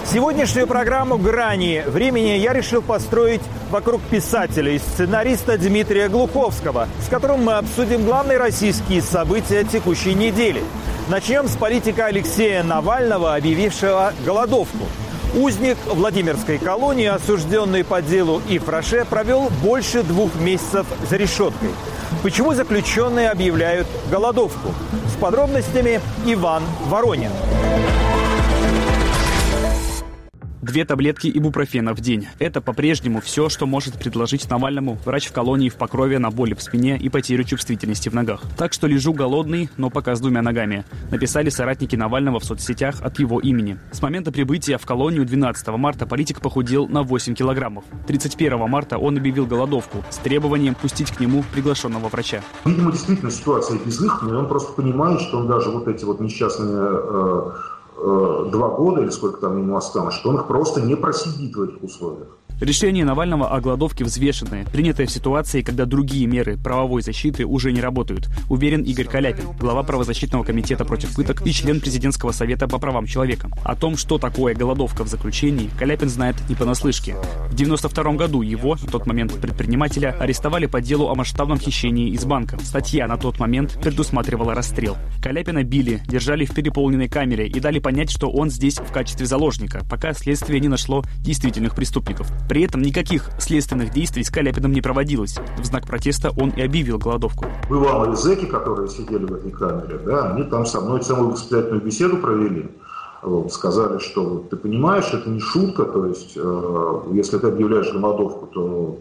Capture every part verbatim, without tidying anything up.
Сегодняшнюю программу «Грани времени» я решил построить вокруг писателя и сценариста Дмитрия Глуховского, с которым мы обсудим главные российские события текущей недели. Начнем с политика Алексея Навального, объявившего голодовку. Узник Владимирской колонии, осужденный по делу Ив Роше, провел больше двух месяцев за решеткой. Почему заключенные объявляют голодовку? С подробностями Иван Воронин. Две таблетки ибупрофена в день. Это по-прежнему все, что может предложить Навальному врач в колонии в Покрове на боли в спине и потерю чувствительности в ногах. Так что лежу голодный, но пока с двумя ногами. Написали соратники Навального в соцсетях от его имени. С момента прибытия в колонию двенадцатого марта политик похудел на восемь килограммов. тридцать первого марта он объявил голодовку с требованием пустить к нему приглашенного врача. Видимо, действительно ситуация безвыходная, он просто понимает, что он даже вот эти вот несчастные... Э- два года, или сколько там ему осталось, что он их просто не просидит в этих условиях. Решение Навального о голодовке взвешенное, принятое в ситуации, когда другие меры правовой защиты уже не работают, уверен Игорь Каляпин, глава правозащитного комитета против пыток и член президентского совета по правам человека. О том, что такое голодовка в заключении, Каляпин знает не понаслышке. В девяносто втором году его, на тот момент предпринимателя, арестовали по делу о масштабном хищении из банка. Статья на тот момент предусматривала расстрел. Каляпина били, держали в переполненной камере и дали понять, что он здесь в качестве заложника, пока следствие не нашло действительных преступников. При этом никаких следственных действий с Каляпиным не проводилось. В знак протеста он и объявил голодовку. Бывалые зэки, которые сидели в этой камере, да, они там со мной целую воспитательную беседу провели. Вот, сказали, что ты понимаешь, это не шутка, то есть э, если ты объявляешь голодовку, то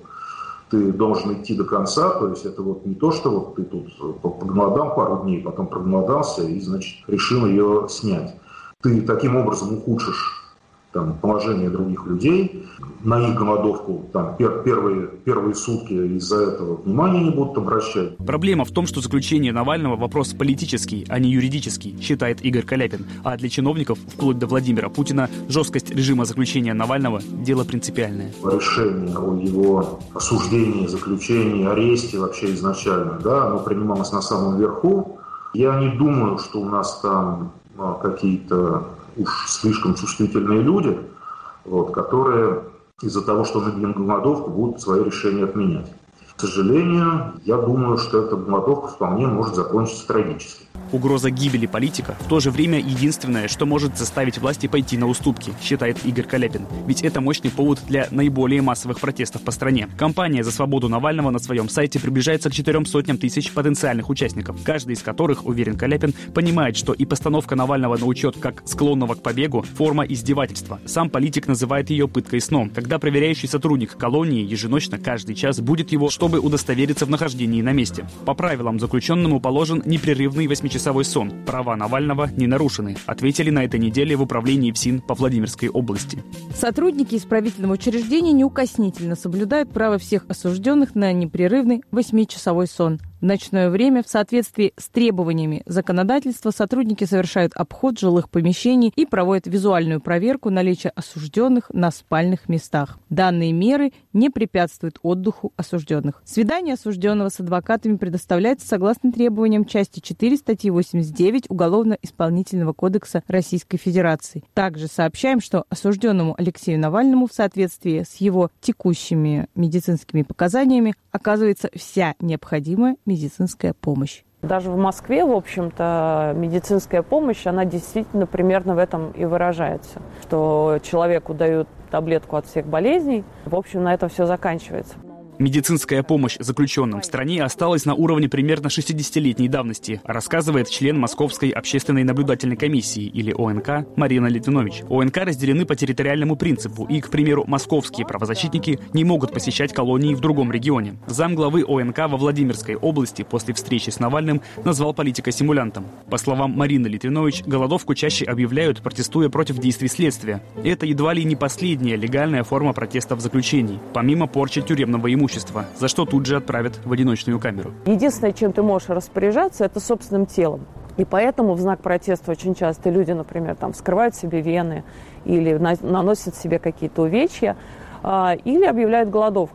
ты должен идти до конца, то есть это вот не то, что вот ты тут поголодал пару дней, потом проголодался и, значит, решил ее снять. Ты таким образом ухудшишь там, положение других людей, на их голодовку там, пер, первые, первые сутки из-за этого внимания не будут обращать. Проблема в том, что заключение Навального вопрос политический, а не юридический, считает Игорь Каляпин. А для чиновников, вплоть до Владимира Путина, жесткость режима заключения Навального – дело принципиальное. Решение о его осуждении, заключении, аресте вообще изначально, да, оно принималось на самом верху. Я не думаю, что у нас там а, какие-то уж слишком чувствительные люди, вот, которые из-за того, что мы объявим голодовку, будут свои решения отменять. К сожалению, я думаю, что эта голодовка вполне может закончиться трагически. Угроза гибели политика в то же время единственное, что может заставить власти пойти на уступки, считает Игорь Каляпин. Ведь это мощный повод для наиболее массовых протестов по стране. Кампания за свободу Навального на своем сайте приближается к четырем сотням тысяч потенциальных участников, каждый из которых, уверен Каляпин, понимает, что и постановка Навального на учет как склонного к побегу – форма издевательства. Сам политик называет ее пыткой сном, когда проверяющий сотрудник колонии еженочно каждый час будет его, чтобы удостовериться в нахождении на месте. По правилам заключенному положен непрерывный восьмичасовой часовой сон. Права Навального не нарушены, ответили на этой неделе в управлении ФСИН по Владимирской области. Сотрудники исправительного учреждения неукоснительно соблюдают право всех осужденных на непрерывный восьмичасовой сон. В ночное время в соответствии с требованиями законодательства сотрудники совершают обход жилых помещений и проводят визуальную проверку наличия осужденных на спальных местах. Данные меры не препятствуют отдыху осужденных. Свидание осужденного с адвокатами предоставляется согласно требованиям части четыре статьи восемьдесят девять Уголовно-исполнительного кодекса Российской Федерации. Также сообщаем, что осужденному Алексею Навальному в соответствии с его текущими медицинскими показаниями оказывается вся необходимая медицинская помощь. Даже в Москве, в общем-то, медицинская помощь, она действительно примерно в этом и выражается. Что человеку дают таблетку от всех болезней, в общем, на этом все заканчивается. Медицинская помощь заключенным в стране осталась на уровне примерно шестидесятилетней давности, рассказывает член Московской общественной наблюдательной комиссии, или О Н К, Марина Литвинович. О Н К разделены по территориальному принципу, и, к примеру, московские правозащитники не могут посещать колонии в другом регионе. Замглавы О Н К во Владимирской области после встречи с Навальным назвал политика симулянтом. По словам Марины Литвинович, голодовку чаще объявляют, протестуя против действий следствия. Это едва ли не последняя легальная форма протеста в заключении, помимо порчи тюремного имущества, за что тут же отправят в одиночную камеру. Единственное, чем ты можешь распоряжаться, это собственным телом. И поэтому в знак протеста очень часто люди, например, там, вскрывают себе вены или на- наносят себе какие-то увечья, э, или объявляют голодовку.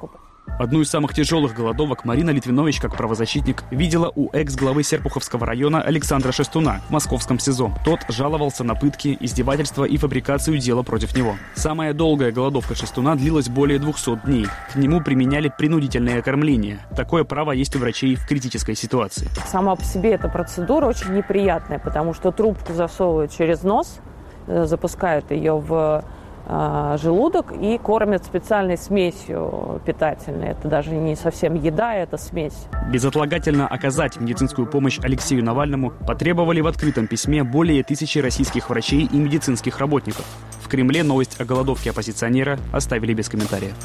Одну из самых тяжелых голодовок Марина Литвинович, как правозащитник, видела у экс-главы Серпуховского района Александра Шестуна в московском СИЗО. Тот жаловался на пытки, издевательства и фабрикацию дела против него. Самая долгая голодовка Шестуна длилась более двухсот дней. К нему применяли принудительное кормление. Такое право есть у врачей в критической ситуации. Сама по себе эта процедура очень неприятная, потому что трубку засовывают через нос, запускают ее в желудок и кормят специальной смесью питательной. Это даже не совсем еда, это смесь. Безотлагательно оказать медицинскую помощь Алексею Навальному потребовали в открытом письме более тысячи российских врачей и медицинских работников. В Кремле новость о голодовке оппозиционера оставили без комментариев.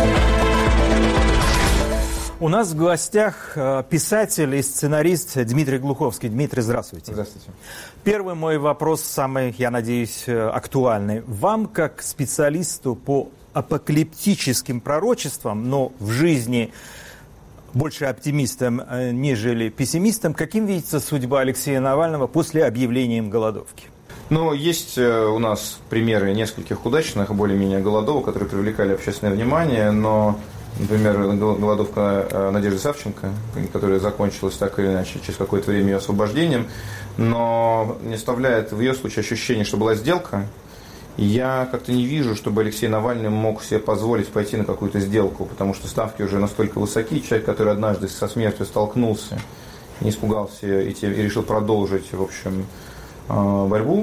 У нас в гостях писатель и сценарист Дмитрий Глуховский. Дмитрий, здравствуйте. Здравствуйте. Первый мой вопрос, самый, я надеюсь, актуальный. Вам, как специалисту по апокалиптическим пророчествам, но в жизни больше оптимистом, нежели пессимистом, каким видится судьба Алексея Навального после объявления им голодовки? Ну, есть у нас примеры нескольких удачных, более-менее голодовок, которые привлекали общественное внимание, но... Например, голодовка Надежды Савченко, которая закончилась так или иначе через какое-то время ее освобождением, но не оставляет в ее случае ощущение, что была сделка. И я как-то не вижу, чтобы Алексей Навальный мог себе позволить пойти на какую-то сделку, потому что ставки уже настолько высоки. Человек, который однажды со смертью столкнулся, не испугался и решил продолжить, в общем, борьбу,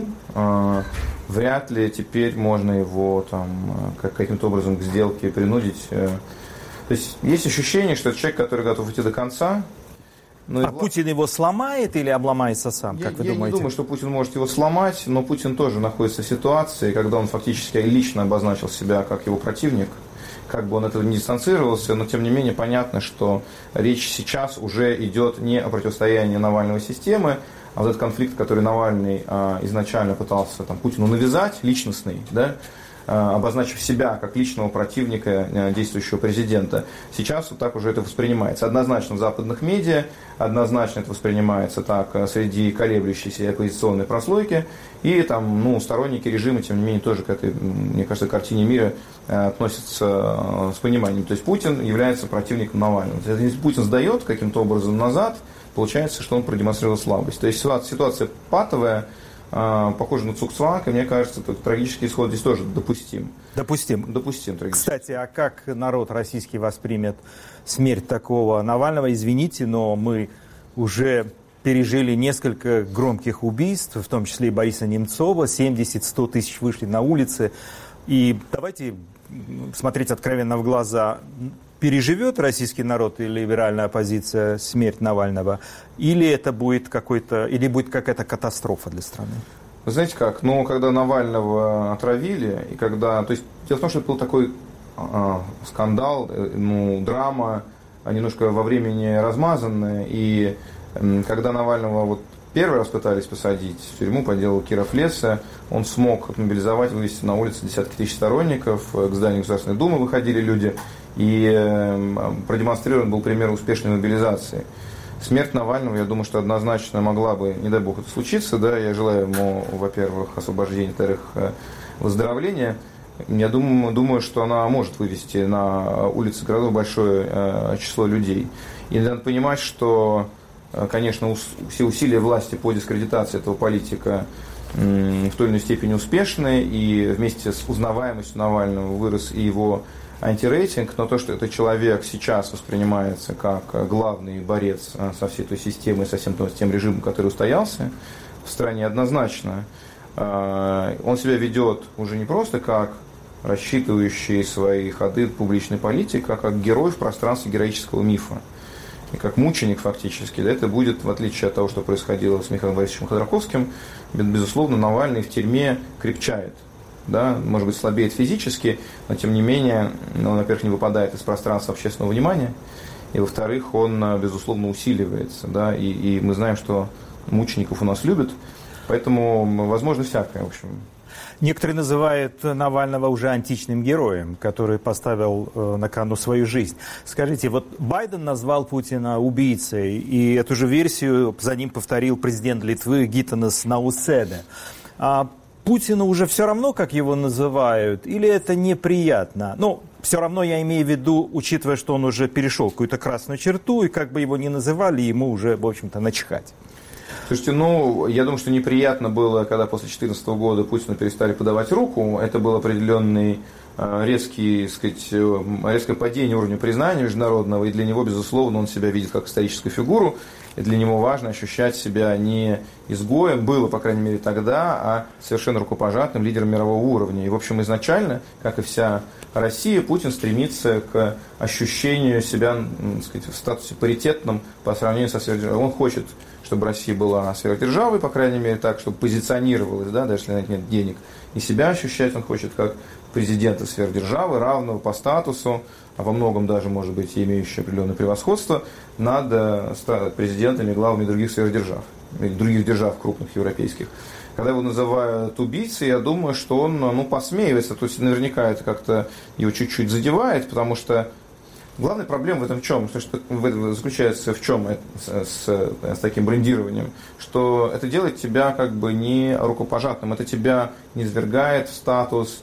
вряд ли теперь можно его там каким-то образом к сделке принудить. То есть есть ощущение, что это человек, который готов идти до конца. Но а и... Путин его сломает или обломается сам, я, как вы я думаете? Я не думаю, что Путин может его сломать, но Путин тоже находится в ситуации, когда он фактически лично обозначил себя как его противник. Как бы он этого не дистанцировался, но тем не менее понятно, что речь сейчас уже идет не о противостоянии Навального системы, а вот этот конфликт, который Навальный а, изначально пытался там, Путину навязать, личностный, да, обозначив себя как личного противника действующего президента. Сейчас вот так уже это воспринимается. Однозначно в западных медиа, однозначно это воспринимается так среди колеблющейся оппозиционной прослойки. И там, ну, сторонники режима, тем не менее, тоже к этой, мне кажется, картине мира относятся с пониманием. То есть Путин является противником Навального. Если Путин сдает каким-то образом назад, получается, что он продемонстрировал слабость. То есть ситуация патовая, похоже на цукцванг, и мне кажется, этот трагический исход здесь тоже допустим. Допустим. Допустим трагически. Кстати, а как народ российский воспримет смерть такого Навального? Извините, но мы уже пережили несколько громких убийств, в том числе и Бориса Немцова, семьдесят-сто тысяч вышли на улицы. И давайте смотреть откровенно в глаза. Переживет российский народ и либеральная оппозиция смерть Навального, или это будет какой-то, или будет какая-то катастрофа для страны? Вы знаете как? Ну, когда Навального отравили, и когда, то есть дело в том, что это был такой э, скандал, э, ну, драма, немножко во времени размазанная, и э, когда Навального вот первый раз пытались посадить в тюрьму по делу Киров Леса, он смог мобилизовать, вывести на улицы десятки тысяч сторонников, к зданию Государственной Думы выходили люди, и э, продемонстрирован был пример успешной мобилизации. Смерть Навального, я думаю, что однозначно могла бы, не дай бог, это случиться, да, я желаю ему, во-первых, освобождения, во-вторых, выздоровления. Я думаю, думаю, что она может вывести на улицы городов большое э, число людей. И надо понимать, что, конечно, все усилия власти по дискредитации этого политика э, в той или иной степени успешны, и вместе с узнаваемостью Навального вырос и его антирейтинг, но то, что этот человек сейчас воспринимается как главный борец со всей той системой, со всем тем режимом, который устоялся в стране, однозначно. Он себя ведет уже не просто как рассчитывающий свои ходы публичный политик, а как герой в пространстве героического мифа. И как мученик фактически. Да, это будет, в отличие от того, что происходило с Михаилом Борисовичем Ходорковским, безусловно, Навальный в тюрьме крепчает. Да, может быть, слабеет физически, но тем не менее, он, во-первых, не выпадает из пространства общественного внимания, и, во-вторых, он, безусловно, усиливается. Да, и, и мы знаем, что мучеников у нас любят, поэтому возможно всякое, в общем. Некоторые называют Навального уже античным героем, который поставил э, на кону свою жизнь. Скажите, вот Байден назвал Путина убийцей, и эту же версию за ним повторил президент Литвы Гитанас Науседа. А Путину уже все равно, как его называют, или это неприятно? Ну, Все равно я имею в виду, учитывая, что он уже перешел какую-то красную черту, и как бы его ни называли, ему уже, в общем-то, начихать. Слушайте, ну, я думаю, что неприятно было, когда после две тысячи четырнадцатого года Путину перестали подавать руку. Это был определенный резкий, сказать, резкое падение уровня признания международного, и для него, безусловно, он себя видит как историческую фигуру, и для него важно ощущать себя не изгоем, было, по крайней мере, тогда, а совершенно рукопожатным лидером мирового уровня. И, в общем, изначально, как и вся Россия, Путин стремится к ощущению себя, так сказать, в статусе паритетном по сравнению со сверхдержавой. Он хочет, чтобы Россия была сверхдержавой, по крайней мере, так, чтобы позиционировалась, да, даже если на это нет денег, и себя ощущать он хочет как президента сверхдержавы, равного по статусу, а во многом даже, может быть, имеющего определенное превосходство над президентами, главами других сверхдержав, других держав крупных европейских. Когда его называют убийцей, я думаю, что он, ну, посмеивается, то есть наверняка это как-то его чуть-чуть задевает, потому что главная проблема в этом в чем? Что заключается в чем с, с, с таким брендированием? Что это делает тебя как бы не рукопожатным, это тебя низвергает в статус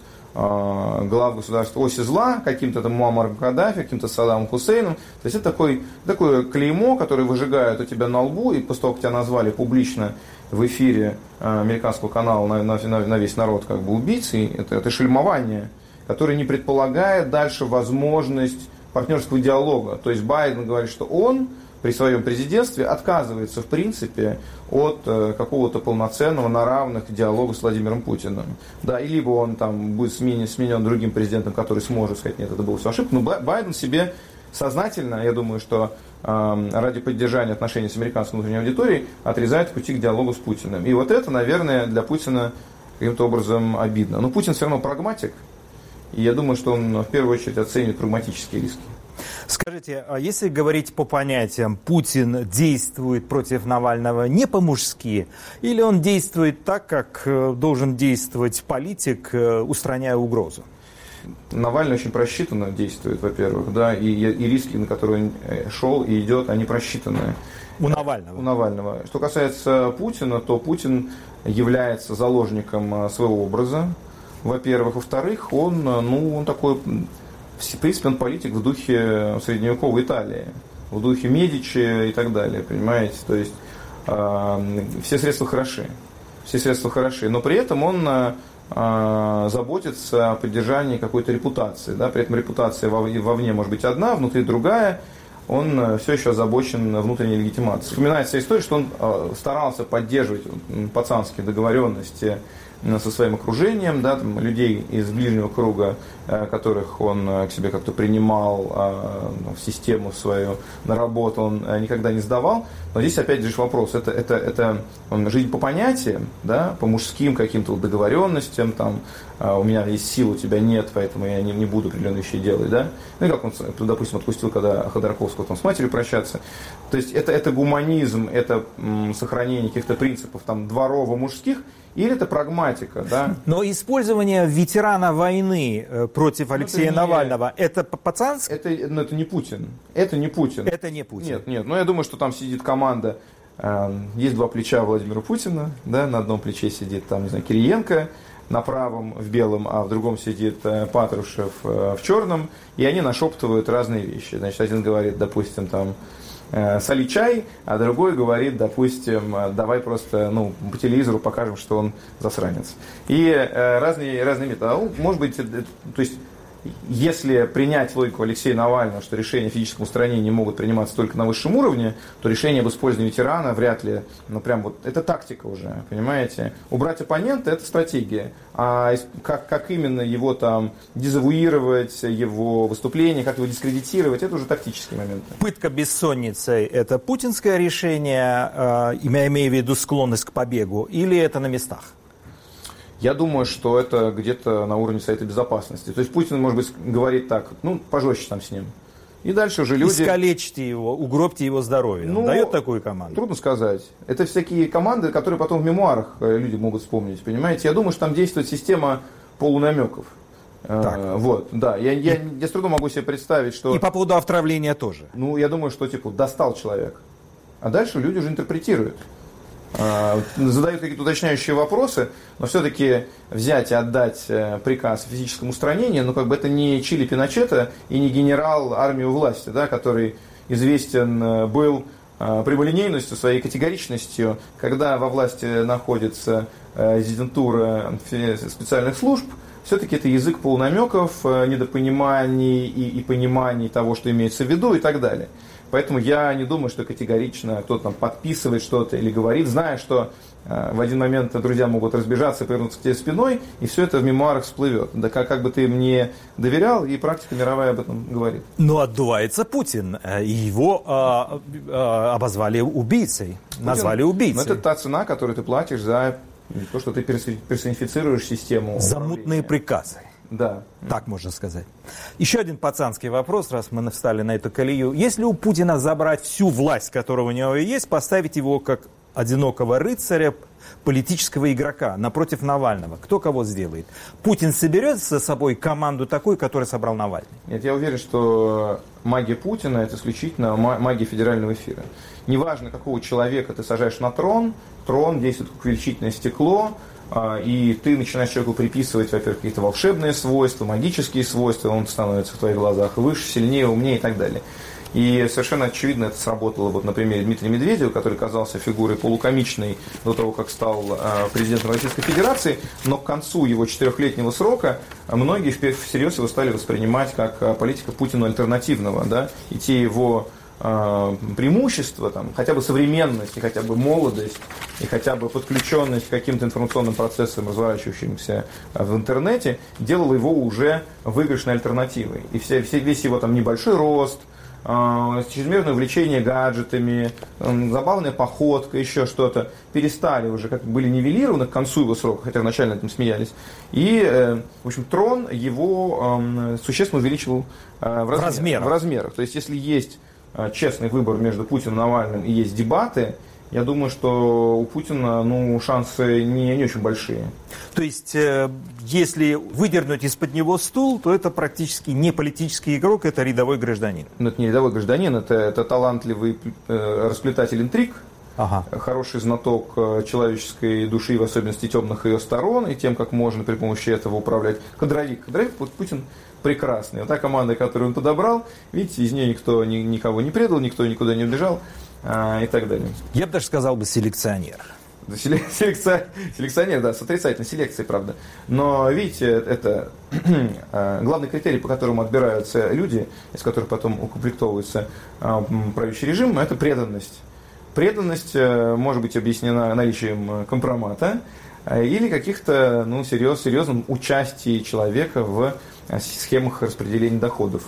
э, глав государства оси зла, каким-то там Муаммаром Каддафи, каким-то Саддамом Хусейном. То есть это такой, такое клеймо, которое выжигают у тебя на лбу, и после того, как тебя назвали публично в эфире э, американского канала на, на, на весь народ как бы убийцей, это, это шельмование, которое не предполагает дальше возможность партнерского диалога. То есть Байден говорит, что он при своем президентстве отказывается в принципе от э, какого-то полноценного на равных диалога с Владимиром Путиным. Да, и либо он там будет сменен, сменен другим президентом, который сможет сказать, нет, это было все ошибка. Но Байден себе сознательно, я думаю, что э, ради поддержания отношений с американской внутренней аудиторией отрезает пути к диалогу с Путиным. И вот это, наверное, для Путина каким-то образом обидно. Но Путин все равно прагматик. И я думаю, что он в первую очередь оценит прагматические риски. Скажите, а если говорить по понятиям, Путин действует против Навального не по-мужски, или он действует так, как должен действовать политик, устраняя угрозу? Навальный очень просчитанно действует, во-первых, да, и, и риски, на которые он шел и идет, они просчитаны. У Навального. У Навального. Что касается Путина, то Путин является заложником своего образа. Во-первых. Во-вторых, он, ну, он такой, в принципе, он политик в духе средневековой Италии, в духе Медичи и так далее, понимаете? То есть э, все средства хороши, все средства хороши, но при этом он э, заботится о поддержании какой-то репутации, да? При этом репутация вовне может быть одна, внутри другая, он все еще озабочен внутренней легитимацией. Вспоминается история, что он э, старался поддерживать пацанские договоренности со своим окружением, да, там, людей из ближнего круга, э, которых он э, к себе как-то принимал, э, в систему свою, на работу он э, никогда не сдавал. Но здесь опять же вопрос, это, это, это жизнь по понятиям, да, по мужским каким-то договоренностям, там, э, у меня есть сила, у тебя нет, поэтому я не, не буду определенные вещи делать, да. Ну и как он, допустим, отпустил, когда Ходорковского там, с матерью прощаться. То есть это, это гуманизм, это м, сохранение каких-то принципов там, дворово-мужских, или это прагматика, да? Но использование ветерана войны против Алексея это Навального, не, это по-пацански? Это, ну, это не Путин. Это не Путин. Это не Путин. Нет, нет. Но я думаю, что там сидит команда. Э, есть два плеча Владимира Путина. Да, на одном плече сидит там, не знаю, Кириенко, на правом в белом, а в другом сидит э, Патрушев э, в черном. И они нашептывают разные вещи. Значит, один говорит, допустим, там, соли чай, а другой говорит, допустим, давай просто ну, по телевизору покажем, что он засранец. И э, разные, разные методы. Может быть, то есть, если принять логику Алексея Навального, что решения о физическом устранении могут приниматься только на высшем уровне, то решение об использовании ветерана вряд ли, ну прям вот, это тактика уже, понимаете? Убрать оппонента – это стратегия, а как, как именно его там дезавуировать, его выступление, как его дискредитировать, это уже тактические моменты. Пытка бессонницей – это путинское решение, э, я имею в виду склонность к побегу, или это на местах? Я думаю, что это где-то на уровне Совета Безопасности. То есть Путин, может быть, говорит так, ну, пожестче там с ним. И дальше уже люди... Искалечьте его, угробьте его здоровье. Ну, он дает такую команду? Трудно сказать. Это всякие команды, которые потом в мемуарах люди могут вспомнить, понимаете? Я думаю, что там действует система полунамеков. Так. Вот, да. Я, я, я с трудом могу себе представить, что... И по поводу отравления тоже. Ну, я думаю, что, типа, достал человек. А дальше люди уже интерпретируют. задают какие-то уточняющие вопросы, но все-таки взять и отдать приказ о физическом устранении, ну, как бы это не Чили Пиночета и не генерал армии у власти, да, который известен был прямолинейностью, своей категоричностью, когда во власти находится резидентура специальных служб, все-таки это язык полунамеков, недопониманий и, и пониманий того, что имеется в виду и так далее. Поэтому я не думаю, что категорично кто-то там подписывает что-то или говорит, зная, что э, в один момент друзья могут разбежаться, повернуться к тебе спиной, и все это в мемуарах всплывет. Да как, как бы ты мне доверял, и практика мировая об этом говорит. Но отдувается Путин, и его э, э, обозвали убийцей, Путин, назвали убийцей. Но это та цена, которую ты платишь за то, что ты персонифицируешь систему. За мутные приказы. Да. Так можно сказать. Еще один пацанский вопрос, раз мы встали на эту колею. Если у Путина забрать всю власть, которая у него есть, поставить его как одинокого рыцаря, политического игрока напротив Навального, кто кого сделает? Путин соберет за собой команду такую, которую собрал Навальный? Нет, я уверен, что магия Путина – это исключительно магия федерального эфира. Неважно, какого человека ты сажаешь на трон, трон действует как увеличительное стекло, и ты начинаешь человеку приписывать, во-первых, какие-то волшебные свойства, магические свойства, он становится в твоих глазах выше, сильнее, умнее и так далее. И совершенно очевидно это сработало вот на примере Дмитрия Медведева, который казался фигурой полукомичной до того, как стал президентом Российской Федерации, но к концу его четырехлетнего срока многие всерьез его стали воспринимать как политика Путина альтернативного, да, и те его преимущества, там, хотя бы современность, и хотя бы молодость, и хотя бы подключенность к каким-то информационным процессам, разворачивающимся в интернете, делало его уже выигрышной альтернативой. И все, все, весь его там небольшой рост, чрезмерное увлечение гаджетами, забавная походка, еще что-то, перестали уже, как были нивелированы к концу его срока, хотя вначале над этим смеялись. И, в общем, трон его существенно увеличивал в размерах. В размерах. В размерах. То есть, если есть честный выбор между Путиным и Навальным и есть дебаты, я думаю, что у Путина ну, шансы не, не очень большие. То есть, э, если выдернуть из-под него стул, то это практически не политический игрок, это рядовой гражданин. Но это не рядовой гражданин, это, это талантливый э, расплетатель интриг, ага. хороший знаток человеческой души, в особенности темных ее сторон, и тем, как можно при помощи этого управлять. Кадровик. Кадровик, вот Путин прекрасный. Вот та команда, которую он подобрал, видите, из нее никто ни, никого не предал, никто никуда не убежал. И так далее. Я бы даже сказал бы селекционер. Селекция, селекционер, да, с отрицательной селекцией, правда. Но, видите, это главный критерий, по которому отбираются люди, из которых потом укомплектовывается правящий режим, это преданность. Преданность может быть объяснена наличием компромата или каких-то ну, серьез, серьезным участием человека в схемах распределения доходов.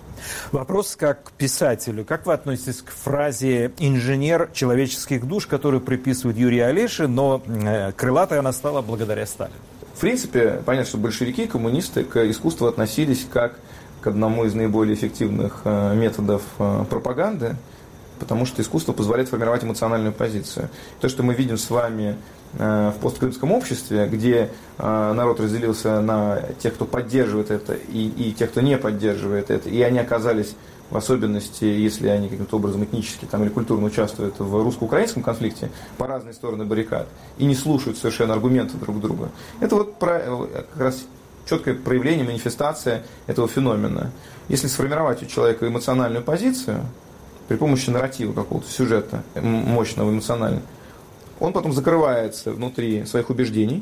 Вопрос как к писателю. Как вы относитесь к фразе «инженер человеческих душ», которую приписывают Юрию Олеше, но э, крылатой она стала благодаря Сталину? В принципе, понятно, что большевики, коммунисты к искусству относились как к одному из наиболее эффективных э, методов э, пропаганды, потому что искусство позволяет формировать эмоциональную позицию. То, что мы видим с вами в посткрымском обществе, где э, народ разделился на тех, кто поддерживает это, и, и тех, кто не поддерживает это, и они оказались, в особенности, если они каким-то образом этнически там, или культурно участвуют в русско-украинском конфликте, по разные стороны баррикад, и не слушают совершенно аргументы друг друга. Это вот про, как раз четкое проявление, манифестация этого феномена. Если сформировать у человека эмоциональную позицию при помощи нарратива какого-то, сюжета мощного, эмоционального, он потом закрывается внутри своих убеждений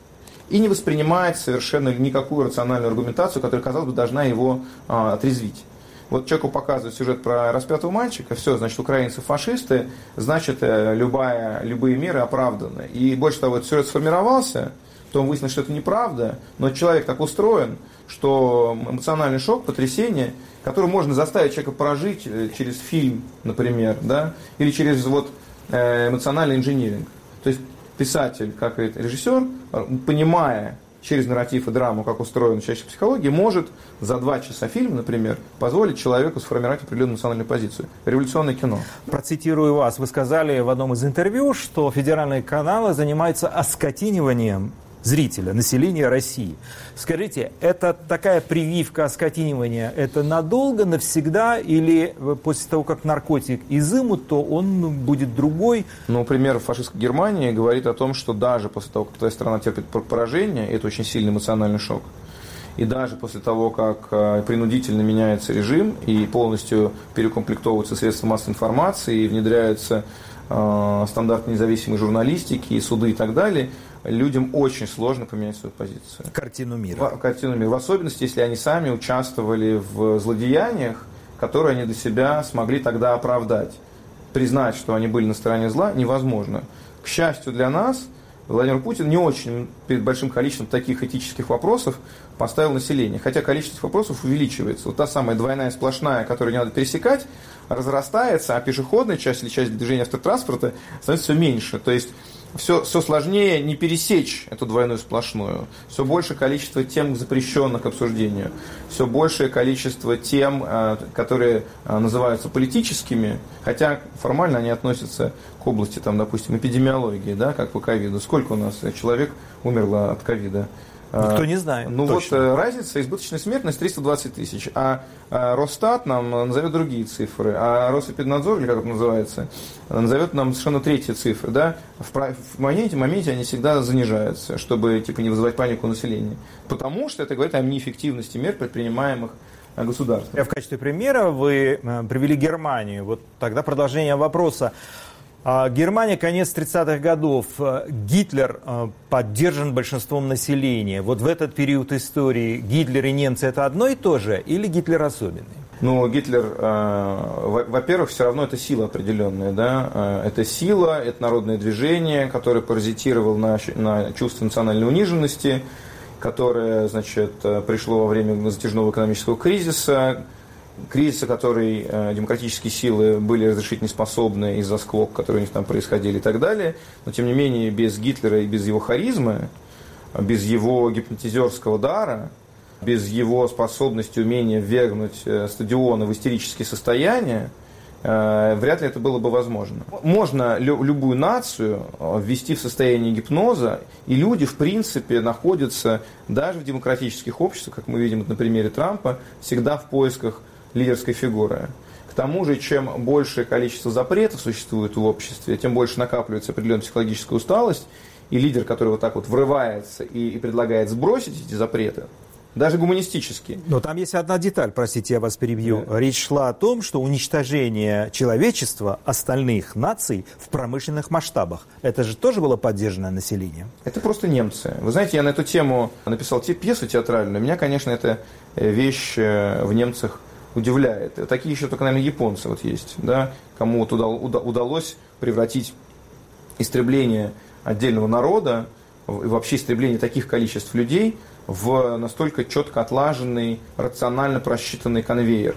и не воспринимает совершенно никакую рациональную аргументацию, которая, казалось бы, должна его а, отрезвить. Вот человеку показывают сюжет про распятого мальчика, все, значит, украинцы фашисты, значит, любая, любые меры оправданы. И больше того, этот сюжет сформировался, потом выяснилось, что это неправда, но человек так устроен, что эмоциональный шок, потрясение, который можно заставить человека прожить через фильм, например, да, или через вот эмоциональный инжиниринг. То есть писатель, как и режиссер, понимая через нарратив и драму, как устроена человеческая психология, может за два часа фильма, например, позволить человеку сформировать определенную эмоциональную позицию. Революционное кино. Процитирую вас. Вы сказали в одном из интервью, что федеральные каналы занимаются оскотиниванием зрителя, населения России. Скажите, это такая прививка оскотинивания, это надолго, навсегда, или после того, как наркотик изымут, то он будет другой? Ну, пример фашистской Германии говорит о том, что даже после того, как твоя страна терпит поражение, это очень сильный эмоциональный шок, и даже после того, как принудительно меняется режим и полностью перекомплектовываются средства массовой информации и внедряются э, стандарты независимой журналистики, и суды и так далее, людям очень сложно поменять свою позицию. Картину мира. В, картину мира. В особенности, если они сами участвовали в злодеяниях, которые они для себя смогли тогда оправдать. Признать, что они были на стороне зла, невозможно. К счастью для нас, Владимир Путин не очень перед большим количеством таких этических вопросов поставил население. Хотя количество вопросов увеличивается. Вот та самая двойная сплошная, которую не надо пересекать, разрастается, а пешеходная часть или часть движения автотранспорта становится все меньше. То есть Все, все сложнее не пересечь эту двойную сплошную. Все большее количество тем, запрещенных к обсуждению. Все большее количество тем, которые называются политическими, хотя формально они относятся к области, там, допустим, эпидемиологии, да, как по ковиду. Сколько у нас человек умерло от ковида? Никто не знает. Ну точно. Вот разница, избыточная смертность триста двадцать тысяч, а, а Росстат нам назовет другие цифры, а Росэпиднадзор, или как это называется, назовет нам совершенно третьи цифры, да, в, в моменте, моменте они всегда занижаются, чтобы типа не вызывать панику у населения, потому что это говорит о неэффективности мер, предпринимаемых государством. В качестве примера вы привели Германию, вот тогда продолжение вопроса. Германия, конец тридцатых годов. Гитлер поддержан большинством населения. Вот в этот период истории Гитлер и немцы это одно и то же или Гитлер особенный? Ну, Гитлер, э, во-первых, все равно это сила определенная, да, это сила, это народное движение, которое паразитировало на, на чувство национальной униженности, которое, значит, пришло во время затяжного экономического кризиса, кризиса, который э, демократические силы были разрешить неспособны из-за склок, которые у них там происходили и так далее. Но, тем не менее, без Гитлера и без его харизмы, без его гипнотизерского дара, без его способности, умения ввергнуть э, стадионы в истерические состояния, э, вряд ли это было бы возможно. Можно лю- любую нацию ввести в состояние гипноза, и люди, в принципе, находятся даже в демократических обществах, как мы видим на примере Трампа, всегда в поисках лидерской фигуры. К тому же, чем большее количество запретов существует в обществе, тем больше накапливается определенная психологическая усталость, и лидер, который вот так вот врывается и, и предлагает сбросить эти запреты, даже гуманистические. Но там есть одна деталь, простите, я вас перебью. Да. Речь шла о том, что уничтожение человечества, остальных наций в промышленных масштабах. Это же тоже было поддержано населением? Это просто немцы. Вы знаете, я на эту тему написал те пьесу театральную. Меня, конечно, эта вещь в немцах удивляет. Такие еще только, наверное, японцы вот есть, да, кому вот удалось превратить истребление отдельного народа, вообще истребление таких количеств людей в настолько четко отлаженный, рационально просчитанный конвейер.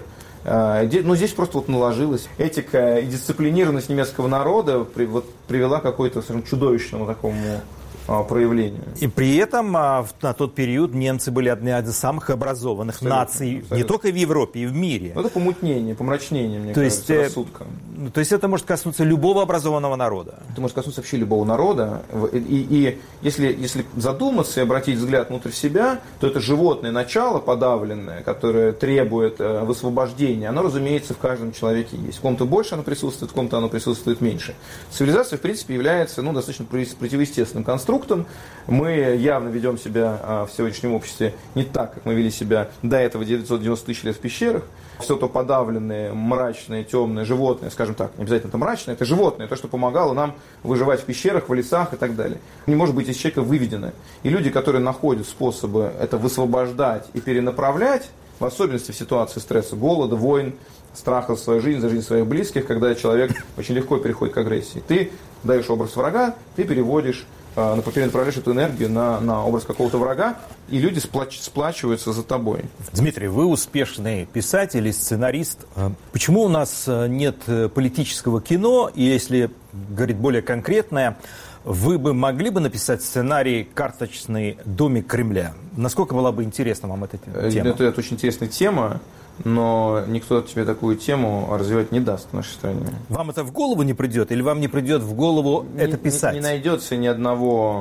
Но здесь просто вот наложилась этика и дисциплинированность немецкого народа, вот, привела к какой-то совершенно чудовищному такому проявлению. И при этом на тот период немцы были одни из самых образованных абсолютно, наций, абсолютно. Не только в Европе, и в мире. Это помутнение, помрачнение, мне то кажется, есть, рассудка. То есть это может коснуться любого образованного народа? Это может коснуться вообще любого народа. И, и, и если, если задуматься и обратить взгляд внутрь себя, то это животное начало подавленное, которое требует высвобождения, оно, разумеется, в каждом человеке есть. В ком-то больше оно присутствует, в ком-то оно присутствует меньше. Цивилизация, в принципе, является ну, достаточно противоестественным конструктом. Мы явно ведем себя в сегодняшнем обществе не так, как мы вели себя до этого девятьсот девяносто тысяч лет в пещерах. Все то подавленное, мрачное, темное животное, скажем так, не обязательно это мрачное, это животное, то, что помогало нам выживать в пещерах, в лесах и так далее. Не может быть из человека выведено. И люди, которые находят способы это высвобождать и перенаправлять, в особенности в ситуации стресса, голода, войн, страха за свою жизнь, за жизнь своих близких, когда человек очень легко переходит к агрессии. Ты даешь образ врага, ты переводишь перенаправляешь эту энергию на, на образ какого-то врага, и люди сплач, сплачиваются за тобой. Дмитрий, вы успешный писатель и сценарист. Почему у нас нет политического кино? И если говорить более конкретно, вы бы могли бы написать сценарий «Карточный домик Кремля»? Насколько была бы интересна вам эта тема? Это, это очень интересная тема, но никто тебе такую тему развивать не даст в нашей стране. Вам это в голову не придет или вам не придет в голову не, это писать? Не, не найдется ни одного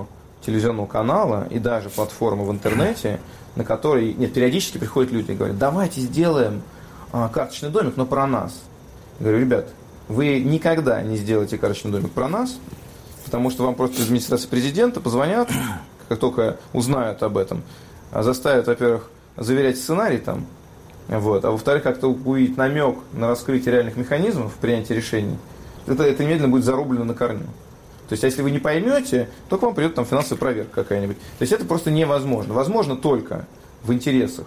телевизионного канала и даже платформы в интернете, на которой нет, периодически приходят люди и говорят, давайте сделаем а, карточный домик, но про нас. Я говорю, ребят, вы никогда не сделаете карточный домик про нас, потому что вам просто из администрации президента позвонят, как только узнают об этом, заставят, во-первых, заверять сценарий там, вот, а во-вторых, как-то увидеть намек на раскрытие реальных механизмов принятия решений, это, это немедленно будет зарублено на корню. То есть, если вы не поймете, то к вам придет там финансовая проверка какая-нибудь. То есть, это просто невозможно. Возможно только в интересах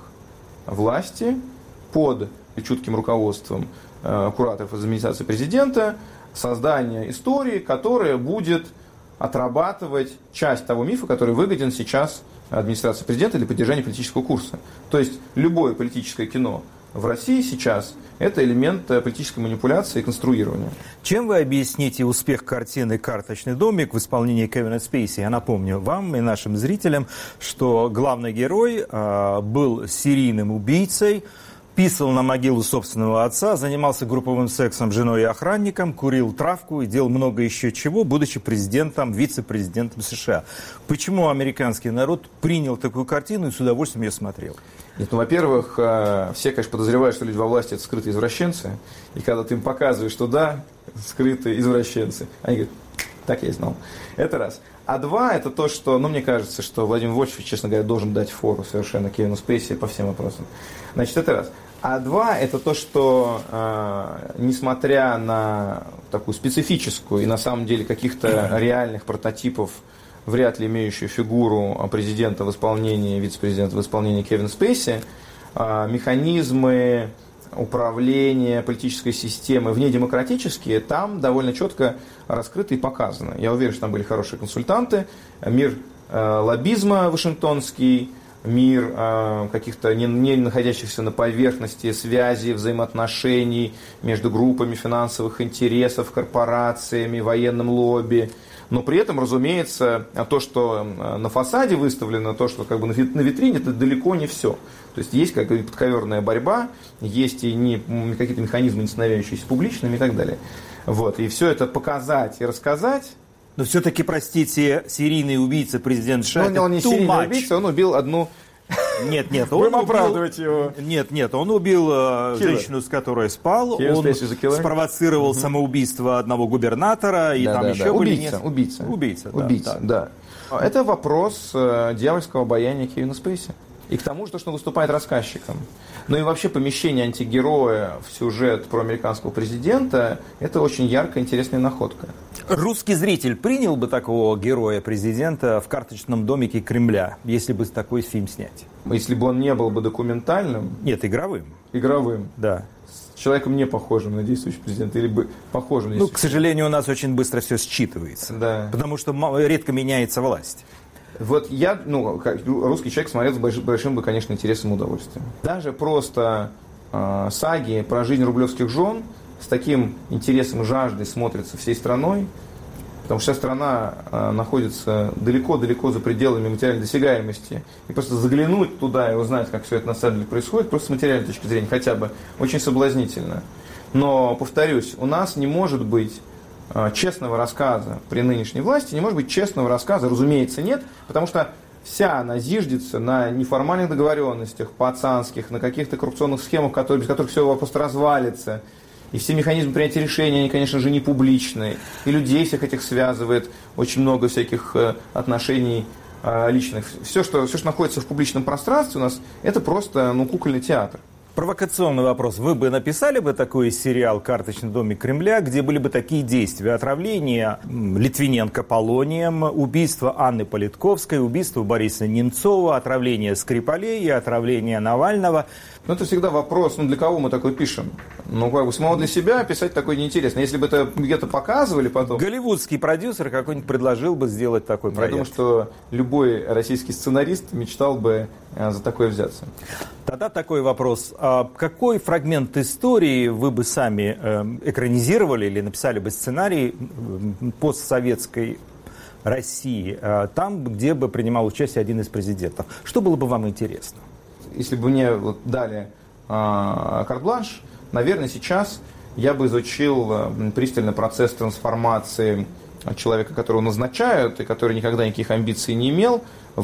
власти, под чутким руководством э, кураторов из администрации президента, создание истории, которая будет отрабатывать часть того мифа, который выгоден сейчас администрации президента для поддержания политического курса. То есть, любое политическое кино в России сейчас – это элемент политической манипуляции и конструирования. Чем вы объясните успех картины «Карточный домик» в исполнении Кевина Спейси? Я напомню вам и нашим зрителям, что главный герой э, был серийным убийцей, писал на могилу собственного отца, занимался групповым сексом с женой и охранником, курил травку и делал много еще чего, будучи президентом, вице-президентом США. Почему американский народ принял такую картину и с удовольствием ее смотрел? Нет, ну, во-первых, все, конечно, подозревают, что люди во власти – это скрытые извращенцы. И когда ты им показываешь, что да, скрытые извращенцы, они говорят, так я и знал. Это раз. А два – это то, что, ну, мне кажется, что Владимир Вольфович, честно говоря, должен дать фору совершенно Кевину Спейси по всем вопросам. Значит, это раз. А два – это то, что, э, несмотря на такую специфическую и на самом деле каких-то реальных прототипов, вряд ли имеющую фигуру президента в исполнении, вице-президента в исполнении Кевина Спейси, э, механизмы управления политической системой внедемократические там довольно четко раскрыты и показаны. Я уверен, что там были хорошие консультанты, мир э, лоббизма вашингтонский, мир э, каких-то не, не находящихся на поверхности связей, взаимоотношений между группами финансовых интересов, корпорациями, военным лобби. Но при этом, разумеется, то, что на фасаде выставлено, то, что как бы на витрине, это далеко не все. То есть есть как бы подковерная борьба, есть и не, какие-то механизмы, не становящиеся публичными и так далее. Вот. И все это показать и рассказать. Но все-таки, простите, серийный убийца президент США, ну, это он не too серийный much. убийца, он убил одну... Нет, нет, он убил... оправдывать его. Нет, нет, он убил Killer. женщину, с которой спал, Killer. он спровоцировал mm-hmm. самоубийство одного губернатора, и да, там да, еще да. были... Убийца, несколько... убийца. Убийца, да. Убийца, да. да. Это вопрос э, дьявольского обаяния Кевина Спейси. И к тому же, то, что он выступает рассказчиком. Ну и вообще помещение антигероя в сюжет про американского президента – это очень яркая, интересная находка. Русский зритель принял бы такого героя президента в «Карточном домике» Кремля, если бы такой фильм снять? Если бы он не был бы документальным? Нет, игровым. Игровым? Да. С человеком не похожим на действующего президента или бы похожим на действующего? Ну, к сожалению, у нас очень быстро все считывается. Да. Потому что редко меняется власть. Вот я, ну, как русский человек смотрел с большим, большим бы, конечно, интересом и удовольствием. Даже просто э, саги про жизнь рублевских жен с таким интересом и жаждой смотрятся всей страной, потому что вся страна э, находится далеко-далеко за пределами материальной досягаемости. И просто заглянуть туда и узнать, как все это на самом деле происходит, просто с материальной точки зрения хотя бы, очень соблазнительно. Но, повторюсь, у нас не может быть честного рассказа при нынешней власти, не может быть честного рассказа, разумеется, нет, потому что вся она зиждется на неформальных договоренностях, пацанских, на каких-то коррупционных схемах, которые, без которых все просто развалится. И все механизмы принятия решений, они, конечно же, не публичные. И людей всех этих связывает очень много всяких отношений личных. Все, что, все, что находится в публичном пространстве у нас, это просто ну, кукольный театр. Провокационный вопрос. Вы бы написали бы такой сериал «Карточный домик Кремля», где были бы такие действия: отравление Литвиненко полонием, убийство Анны Политковской, убийство Бориса Немцова, отравление Скрипалей и отравление Навального? Ну, это всегда вопрос, ну, для кого мы такой пишем? Ну, как бы, самого для себя писать такое неинтересно. Если бы это где-то показывали потом... Голливудский продюсер какой-нибудь предложил бы сделать такой проект. Я думаю, что любой российский сценарист мечтал бы за такое взяться. Тогда такой вопрос. А какой фрагмент истории вы бы сами экранизировали или написали бы сценарий постсоветской России, там, где бы принимал участие один из президентов? Что было бы вам интересно? Если бы мне вот дали э, карт-бланш, наверное, сейчас я бы изучил э, пристально процесс трансформации человека, которого назначают, и который никогда никаких амбиций не имел,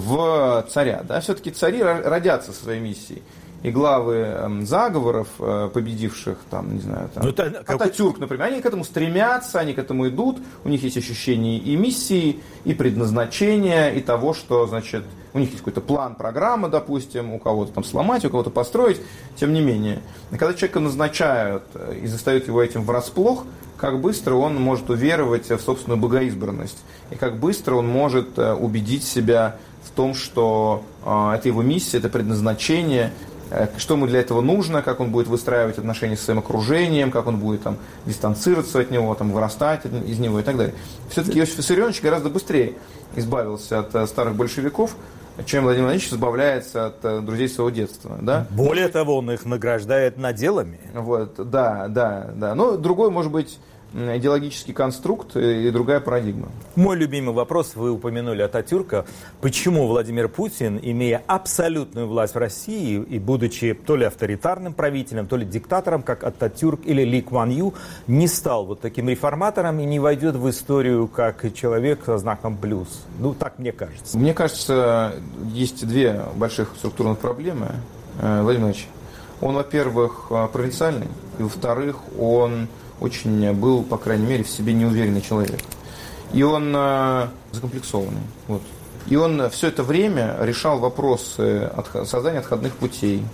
в царя. Да? Все-таки цари родятся со своей миссией. И главы заговоров, победивших, там, не знаю, там, это, Ататюрк, например, они к этому стремятся, они к этому идут, у них есть ощущение и миссии, и предназначения, и того, что, значит, у них есть какой-то план, программа, допустим, у кого-то там сломать, у кого-то построить, тем не менее. И когда человека назначают и застают его этим врасплох, как быстро он может уверовать в собственную богоизбранность, и как быстро он может убедить себя в том, что это его миссия, это предназначение, что ему для этого нужно, как он будет выстраивать отношения с своим окружением, как он будет там, дистанцироваться от него, там, вырастать из него и так далее. Все-таки Иосиф Виссарионович гораздо быстрее избавился от старых большевиков, чем Владимир Владимирович избавляется от друзей своего детства. Да? Более того, он их награждает наделами. Вот, да, да, да. Но другой, может быть, идеологический конструкт и другая парадигма. Мой любимый вопрос, вы упомянули Ататюрка. Почему Владимир Путин, имея абсолютную власть в России и будучи то ли авторитарным правителем, то ли диктатором, как Ататюрк или Ли Куан Ю, не стал вот таким реформатором и не войдет в историю как человек со знаком плюс? Ну, так мне кажется. Мне кажется, есть две больших структурных проблемы, Владимир Владимирович. Он, во-первых, провинциальный, и, во-вторых, он очень был, по крайней мере, в себе неуверенный человек. И он э, закомплексованный. Вот. И он все это время решал вопросы от, создания отходных путей.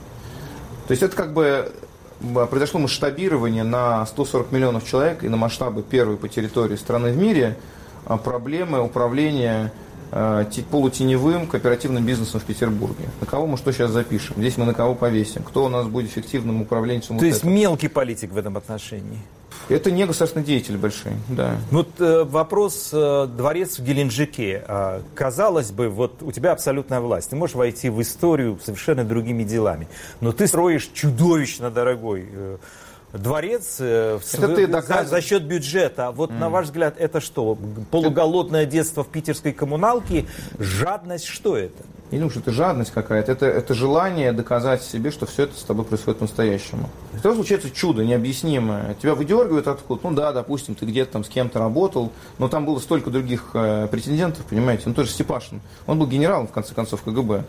То есть это как бы произошло масштабирование на сто сорок миллионов человек и на масштабы первой по территории страны в мире проблемы управления э, полутеневым кооперативным бизнесом в Петербурге. На кого мы что сейчас запишем? Здесь мы на кого повесим? Кто у нас будет эффективным управленцем? То вот есть этого? Мелкий политик в этом отношении? Это не государственные деятели большие, да. Вот э, вопрос, э, дворец в Геленджике. Э, казалось бы, вот у тебя абсолютная власть. Ты можешь войти в историю совершенно другими делами. Но ты строишь чудовищно дорогой э, дворец э, в, это ты за, за счет бюджета. Вот mm. на ваш взгляд, это что? Полуголодное детство в питерской коммуналке? Жадность? Что это? Я не думаю, что это жадность какая-то. Это, это желание доказать себе, что все это с тобой происходит по-настоящему. И тогда случается чудо необъяснимое. Тебя выдергивают откуда. Ну да, допустим, ты где-то там с кем-то работал, но там было столько других э, претендентов, понимаете. Ну тоже Степашин. Он был генералом, в конце концов, КГБ.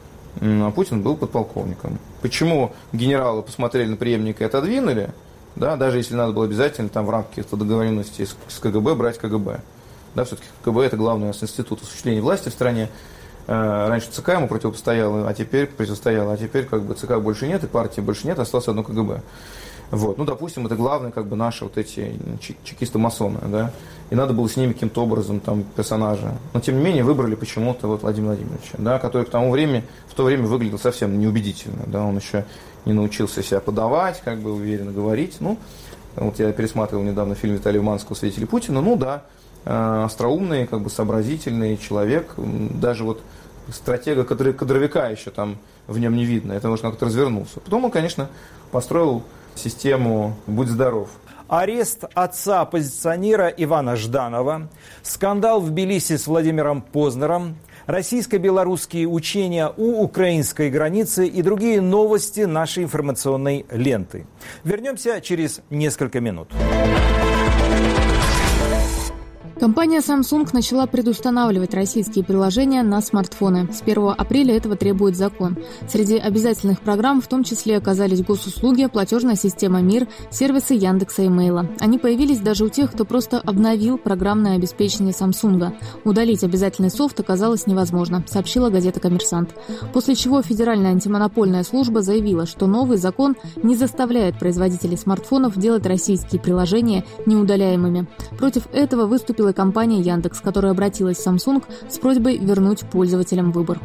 А Путин был подполковником. Почему генералы посмотрели на преемника и отодвинули? Да, даже если надо было обязательно там в рамках каких-то договоренностей с, с КГБ брать КГБ. Да, все-таки КГБ это главный у нас институт осуществления власти в стране. Раньше ЦК ему противостояло, а теперь противостояло, а теперь как бы ЦК больше нет, и партии больше нет, осталось одно КГБ. Вот. Ну, допустим, это главные как бы наши вот эти чекисты-масоны, да, и надо было с ними каким-то образом там персонажа. Но, тем не менее, выбрали почему-то вот Владимира Владимировича, да, который к тому времени, в то время выглядел совсем неубедительно, да, он еще не научился себя подавать, как бы уверенно говорить. Ну, вот я пересматривал недавно фильм Виталия Уманского «Свидетели Путина», ну да, остроумный, как бы сообразительный человек, даже вот стратега кадровика еще там в нем не видно, это может как-то развернулся. Потом он, конечно, построил систему «Будь здоров». Арест отца оппозиционера Ивана Жданова, скандал в Тбилиси с Владимиром Познером, российско-белорусские учения у украинской границы и другие новости нашей информационной ленты. Вернемся через несколько минут. Компания Samsung начала предустанавливать российские приложения на смартфоны. С первого апреля этого требует закон. Среди обязательных программ в том числе оказались госуслуги, платежная система МИР, сервисы Яндекса и Мейла. Они появились даже у тех, кто просто обновил программное обеспечение Samsung. Удалить обязательный софт оказалось невозможно, сообщила газета «Коммерсант». После чего Федеральная антимонопольная служба заявила, что новый закон не заставляет производителей смартфонов делать российские приложения неудаляемыми. Против этого выступила компания Яндекс, которая обратилась в Samsung с просьбой вернуть пользователям выбор.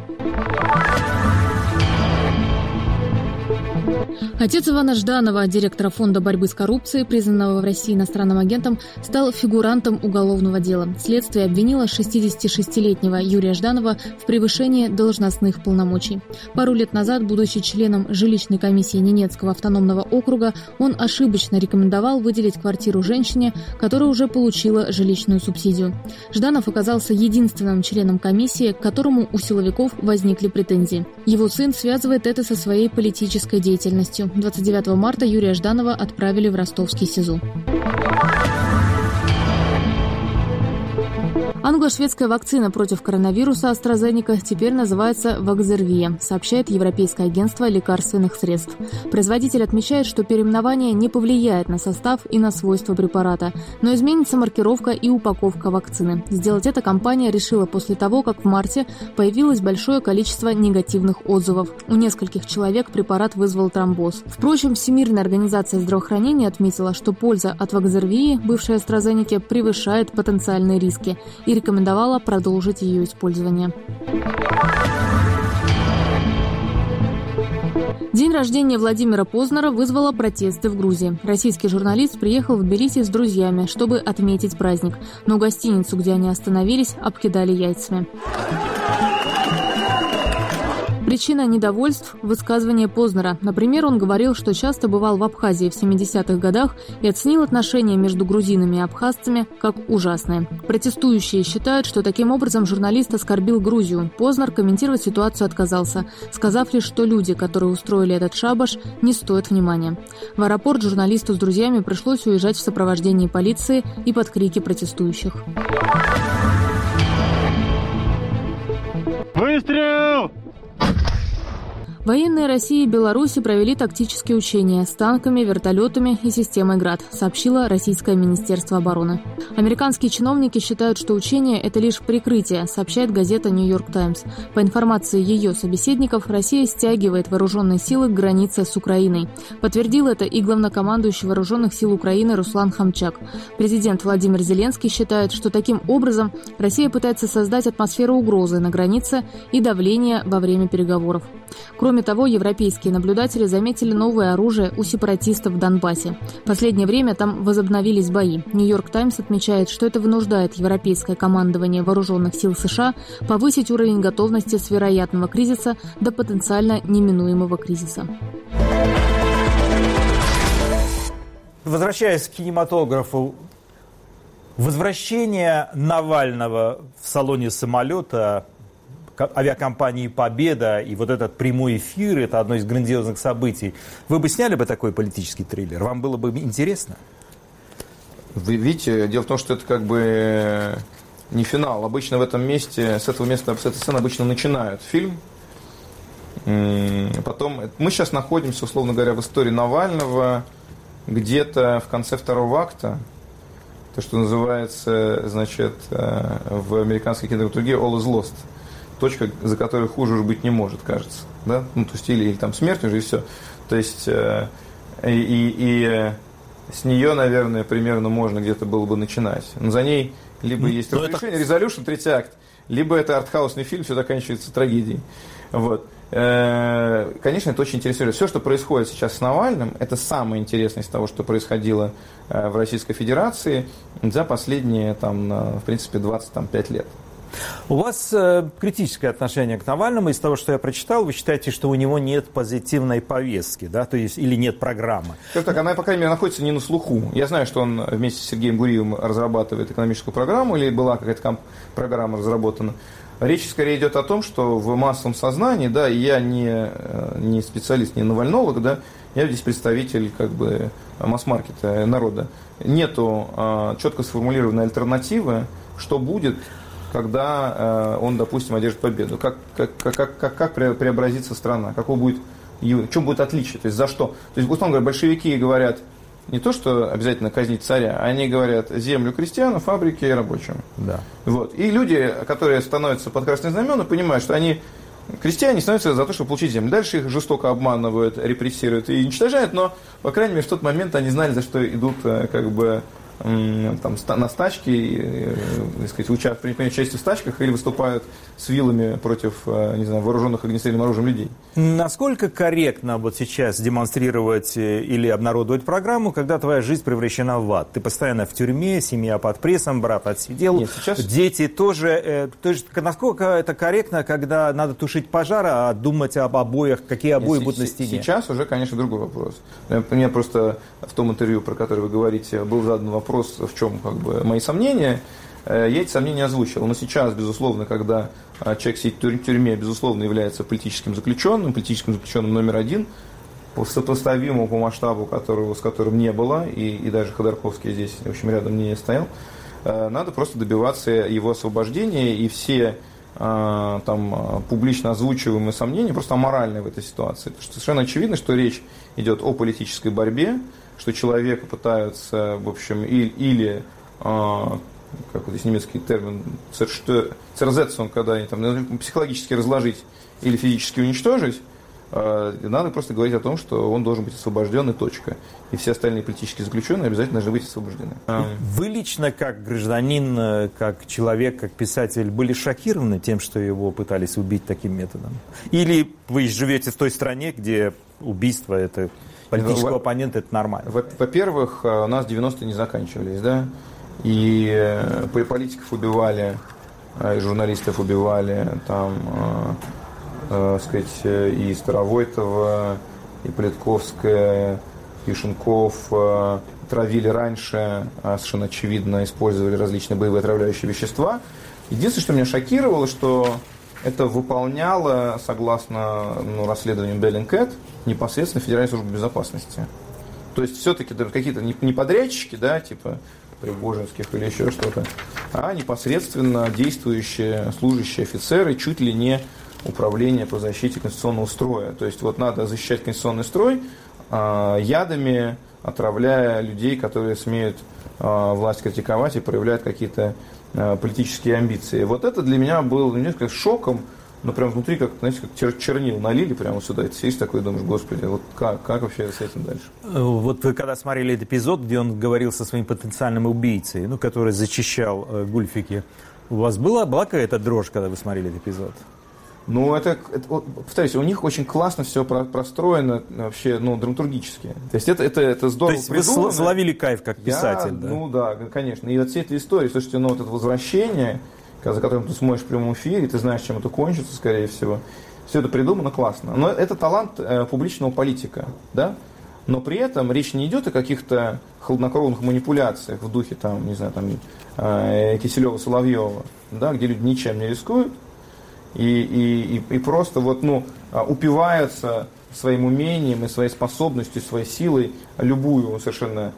Отец Ивана Жданова, директора фонда борьбы с коррупцией, признанного в России иностранным агентом, стал фигурантом уголовного дела. Следствие обвинило шестидесятишестилетнего Юрия Жданова в превышении должностных полномочий. Пару лет назад, будучи членом жилищной комиссии Ненецкого автономного округа, он ошибочно рекомендовал выделить квартиру женщине, которая уже получила жилищную субсидию. Жданов оказался единственным членом комиссии, к которому у силовиков возникли претензии. Его сын связывает это со своей политической деятельностью. двадцать девятого марта Юрия Жданова отправили в ростовский СИЗО. Англо-шведская вакцина против коронавируса AstraZeneca теперь называется Vaxzevria, сообщает Европейское агентство лекарственных средств. Производитель отмечает, что переименование не повлияет на состав и на свойства препарата, но изменится маркировка и упаковка вакцины. Сделать это компания решила после того, как в марте появилось большое количество негативных отзывов. У нескольких человек препарат вызвал тромбоз. Впрочем, Всемирная организация здравоохранения отметила, что польза от Vaxzevria, бывшей AstraZeneca, превышает потенциальные риски и рекомендовала продолжить ее использование. День рождения Владимира Познера вызвало протесты в Грузии. Российский журналист приехал в Тбилиси с друзьями, чтобы отметить праздник. Но гостиницу, где они остановились, обкидали яйцами. Причина недовольств – высказывание Познера. Например, он говорил, что часто бывал в Абхазии в семидесятых годах и оценил отношения между грузинами и абхазцами как ужасные. Протестующие считают, что таким образом журналист оскорбил Грузию. Познер комментировать ситуацию отказался, сказав лишь, что люди, которые устроили этот шабаш, не стоят внимания. В аэропорт журналисту с друзьями пришлось уезжать в сопровождении полиции и под крики протестующих. Выстрел! Военные России и Беларуси провели тактические учения с танками, вертолетами и системой «Град», сообщило Российское министерство обороны. Американские чиновники считают, что учения – это лишь прикрытие, сообщает газета «Нью-Йорк Таймс». По информации ее собеседников, Россия стягивает вооруженные силы к границе с Украиной. Подтвердил это и главнокомандующий вооруженных сил Украины Руслан Хамчак. Президент Владимир Зеленский считает, что таким образом Россия пытается создать атмосферу угрозы на границе и давления во время переговоров. Кроме того, европейские наблюдатели заметили новое оружие у сепаратистов в Донбассе. В последнее время там возобновились бои. «Нью-Йорк Таймс» отмечает, что это вынуждает европейское командование вооруженных сил США повысить уровень готовности с вероятного кризиса до потенциально неминуемого кризиса. Возвращаясь к кинематографу, возвращение Навального в салоне самолета авиакомпании «Победа» и вот этот прямой эфир – это одно из грандиозных событий. Вы бы сняли бы такой политический триллер? Вам было бы интересно? Вы видите, дело в том, что это как бы не финал. Обычно в этом месте, с этого места, с этой сцены обычно начинают фильм. Потом, мы сейчас находимся, условно говоря, в истории Навального где-то в конце второго акта. То, что называется, значит, в американской кинематографии «all is lost». Точка, за которой хуже уже быть не может, кажется. Да? Ну, то есть, или, или там смерть уже, и все. То есть, э, и, и, и с нее, наверное, примерно можно где-то было бы начинать. Но за ней либо есть разрешение, это... Resolution, третий акт, либо это артхаусный фильм, все заканчивается трагедией. Вот. Э, конечно, это очень интересно. Все, что происходит сейчас с Навальным, это самое интересное из того, что происходило э, в Российской Федерации за последние, там, в принципе, двадцать пять лет. У вас э, критическое отношение к Навальному. Из того, что я прочитал, вы считаете, что у него нет позитивной повестки, да, то есть, или нет программы? Так, она, по крайней мере, находится не на слуху. Я знаю, что он вместе с Сергеем Гуриевым разрабатывает экономическую программу, или была какая-то комп- программа разработана. Речь скорее идет о том, что в массовом сознании, да, и я не, не специалист, не навальнолог, да, я здесь представитель как бы масс-маркета народа. Нету э, четко сформулированной альтернативы, что будет, когда э, он, допустим, одержит победу. Как, как, как, как, как преобразится страна, какой будет, в чем будет отличие, то есть за что. То есть, условно говоря, большевики говорят не то, что обязательно казнить царя, они говорят землю крестьянам, фабрики и рабочим. Да. Вот. И люди, которые становятся под красные знамена, понимают, что они, крестьяне, становятся за то, чтобы получить землю. Дальше их жестоко обманывают, репрессируют и уничтожают, но, по крайней мере, в тот момент они знали, за что идут, как бы, там, на стачки, так сказать, уча, принимают участие в стачках или выступают с вилами против, не знаю, вооруженных огнестрельным оружием людей. Насколько корректно вот сейчас демонстрировать или обнародовать программу, когда твоя жизнь превращена в ад? Ты постоянно в тюрьме, семья под прессом, брат отсидел, Нет, сейчас... дети тоже. Э, то есть, насколько это корректно, когда надо тушить пожар, а думать об обоях, какие обои Нет, будут на стене? Сейчас уже, конечно, другой вопрос. Мне просто в том интервью, про которое вы говорите, был задан вопрос, в чем как бы мои сомнения. Я эти сомнения озвучил. Но сейчас, безусловно, когда человек сидит в тюрьме, безусловно, является политическим заключенным, политическим заключенным номер один, сопоставимого по масштабу, которого, с которым не было, и, и даже Ходорковский здесь, в общем, рядом не стоял. надо просто добиваться его освобождения, и все там публично озвучиваемые сомнения просто аморальны в этой ситуации. Потому что совершенно очевидно, что речь идет о политической борьбе, что человека пытаются, в общем, или, или как вот здесь немецкий термин, церзетсон, когда они там психологически разложить или физически уничтожить, надо просто говорить о том, что он должен быть освобожден, и точка. И все остальные политические заключенные обязательно должны быть освобождены. Вы лично, как гражданин, как человек, как писатель, были шокированы тем, что его пытались убить таким методом? Или вы живете в той стране, где убийство это политического оппонента это нормально? Во-первых, у нас девяностые не заканчивались, да? И политиков убивали, и журналистов убивали, там, э, сказать, и Старовойтова, и Политковская, и Шенков э, травили раньше, совершенно очевидно, использовали различные боевые отравляющие вещества. Единственное, что меня шокировало, что это выполняло, согласно ну, расследованию Bellingcat, непосредственно Федеральная служба безопасности. То есть все-таки какие-то не подрядчики, да, типа Пригожинских или еще что-то, а непосредственно действующие служащие офицеры, чуть ли не управление по защите конституционного строя. То есть вот надо защищать конституционный строй э, ядами, отравляя людей, которые смеют э, власть критиковать и проявляют какие-то э, политические амбиции. Вот это для меня было несколько шоком, но прям внутри, как, знаете, как чер- чернил налили прямо сюда. И ты сидишь такой и думаешь, господи, вот как, как вообще с этим дальше? Вот вы когда смотрели этот эпизод, где он говорил со своим потенциальным убийцей, ну, который зачищал э, гульфики, у вас была, была какая-то дрожь, когда вы смотрели этот эпизод? Ну, это, это повторюсь, у них очень классно все простроено вообще, ну, драматургически. То есть это, это, это здорово придумано. То есть вы словили кайф как писатель, Я, да? Ну да, конечно. И от всей этой истории, слушайте, ну, вот это возвращение, за которым ты смотришь в прямом эфире, ты знаешь, чем это кончится, скорее всего. Все это придумано классно. Но это талант э, публичного политика, да? Но при этом речь не идет о каких-то хладнокровных манипуляциях в духе, там, не знаю, там, э, Киселева-Соловьева, да, где люди ничем не рискуют и, и, и, и просто вот, ну, упиваются своим умением и своей способностью, своей силой любую совершенно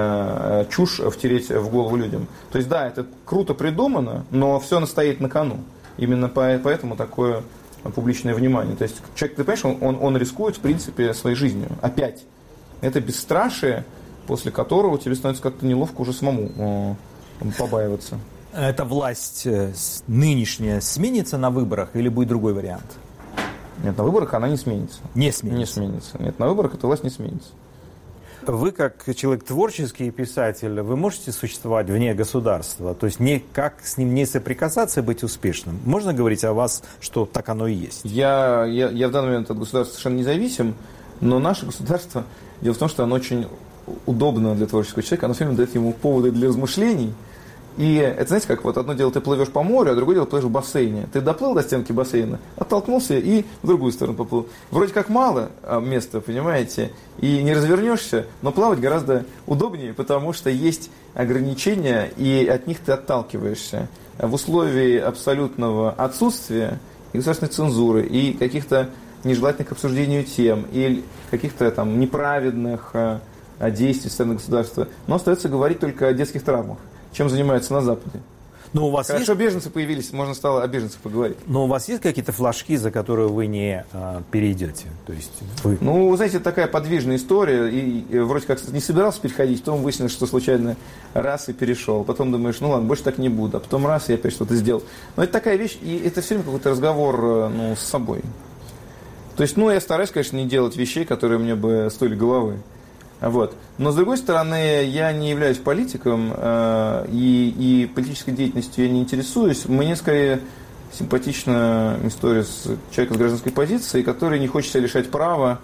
чушь втереть в голову людям. То есть, да, это круто придумано, но все стоит на кону. Именно поэтому такое публичное внимание. То есть, человек, ты понимаешь, он, он рискует, в принципе, своей жизнью. Опять. Это бесстрашие, после которого тебе становится как-то неловко уже самому побаиваться. Эта власть нынешняя сменится на выборах или будет другой вариант? Нет, на выборах она не сменится. Не сменится? Не сменится. Нет, на выборах эта власть не сменится. Вы, как человек творческий писатель, вы можете существовать вне государства? То есть никак с ним не соприкасаться и быть успешным? Можно говорить о вас, что так оно и есть? Я, я, я в данный момент от государства совершенно независим, но наше государство, дело в том, что оно очень удобно для творческого человека, оно все время дает ему поводы для размышлений. И это, знаете, как вот одно дело ты плывешь по морю, а другое дело плывешь в бассейне. Ты доплыл до стенки бассейна, оттолкнулся и в другую сторону поплыл. Вроде как мало места, понимаете, и не развернешься, но плавать гораздо удобнее, потому что есть ограничения, и от них ты отталкиваешься. В условии абсолютного отсутствия и государственной цензуры, и каких-то нежелательных к обсуждению тем, или каких-то там неправедных действий со стороны государства, но остается говорить только о детских травмах. Чем занимаются на Западе. Но у вас Хорошо, есть... беженцы появились, можно стало о беженцах поговорить. Но у вас есть какие-то флажки, за которые вы не а, перейдете? То есть вы... Ну, знаете, это такая подвижная история, и, и вроде как не собирался переходить, потом выяснилось, что случайно раз и перешел. Потом думаешь, ну ладно, больше так не буду, а потом раз и опять что-то сделал. Но это такая вещь, и это все время какой-то разговор ну, с собой. То есть, ну, я стараюсь, конечно, не делать вещей, которые мне бы стоили головы. Вот. Но, с другой стороны, я не являюсь политиком, э, и, и политической деятельностью я не интересуюсь. Мне, скорее, симпатична история с человеком с гражданской позицией, который не хочет себя лишать права,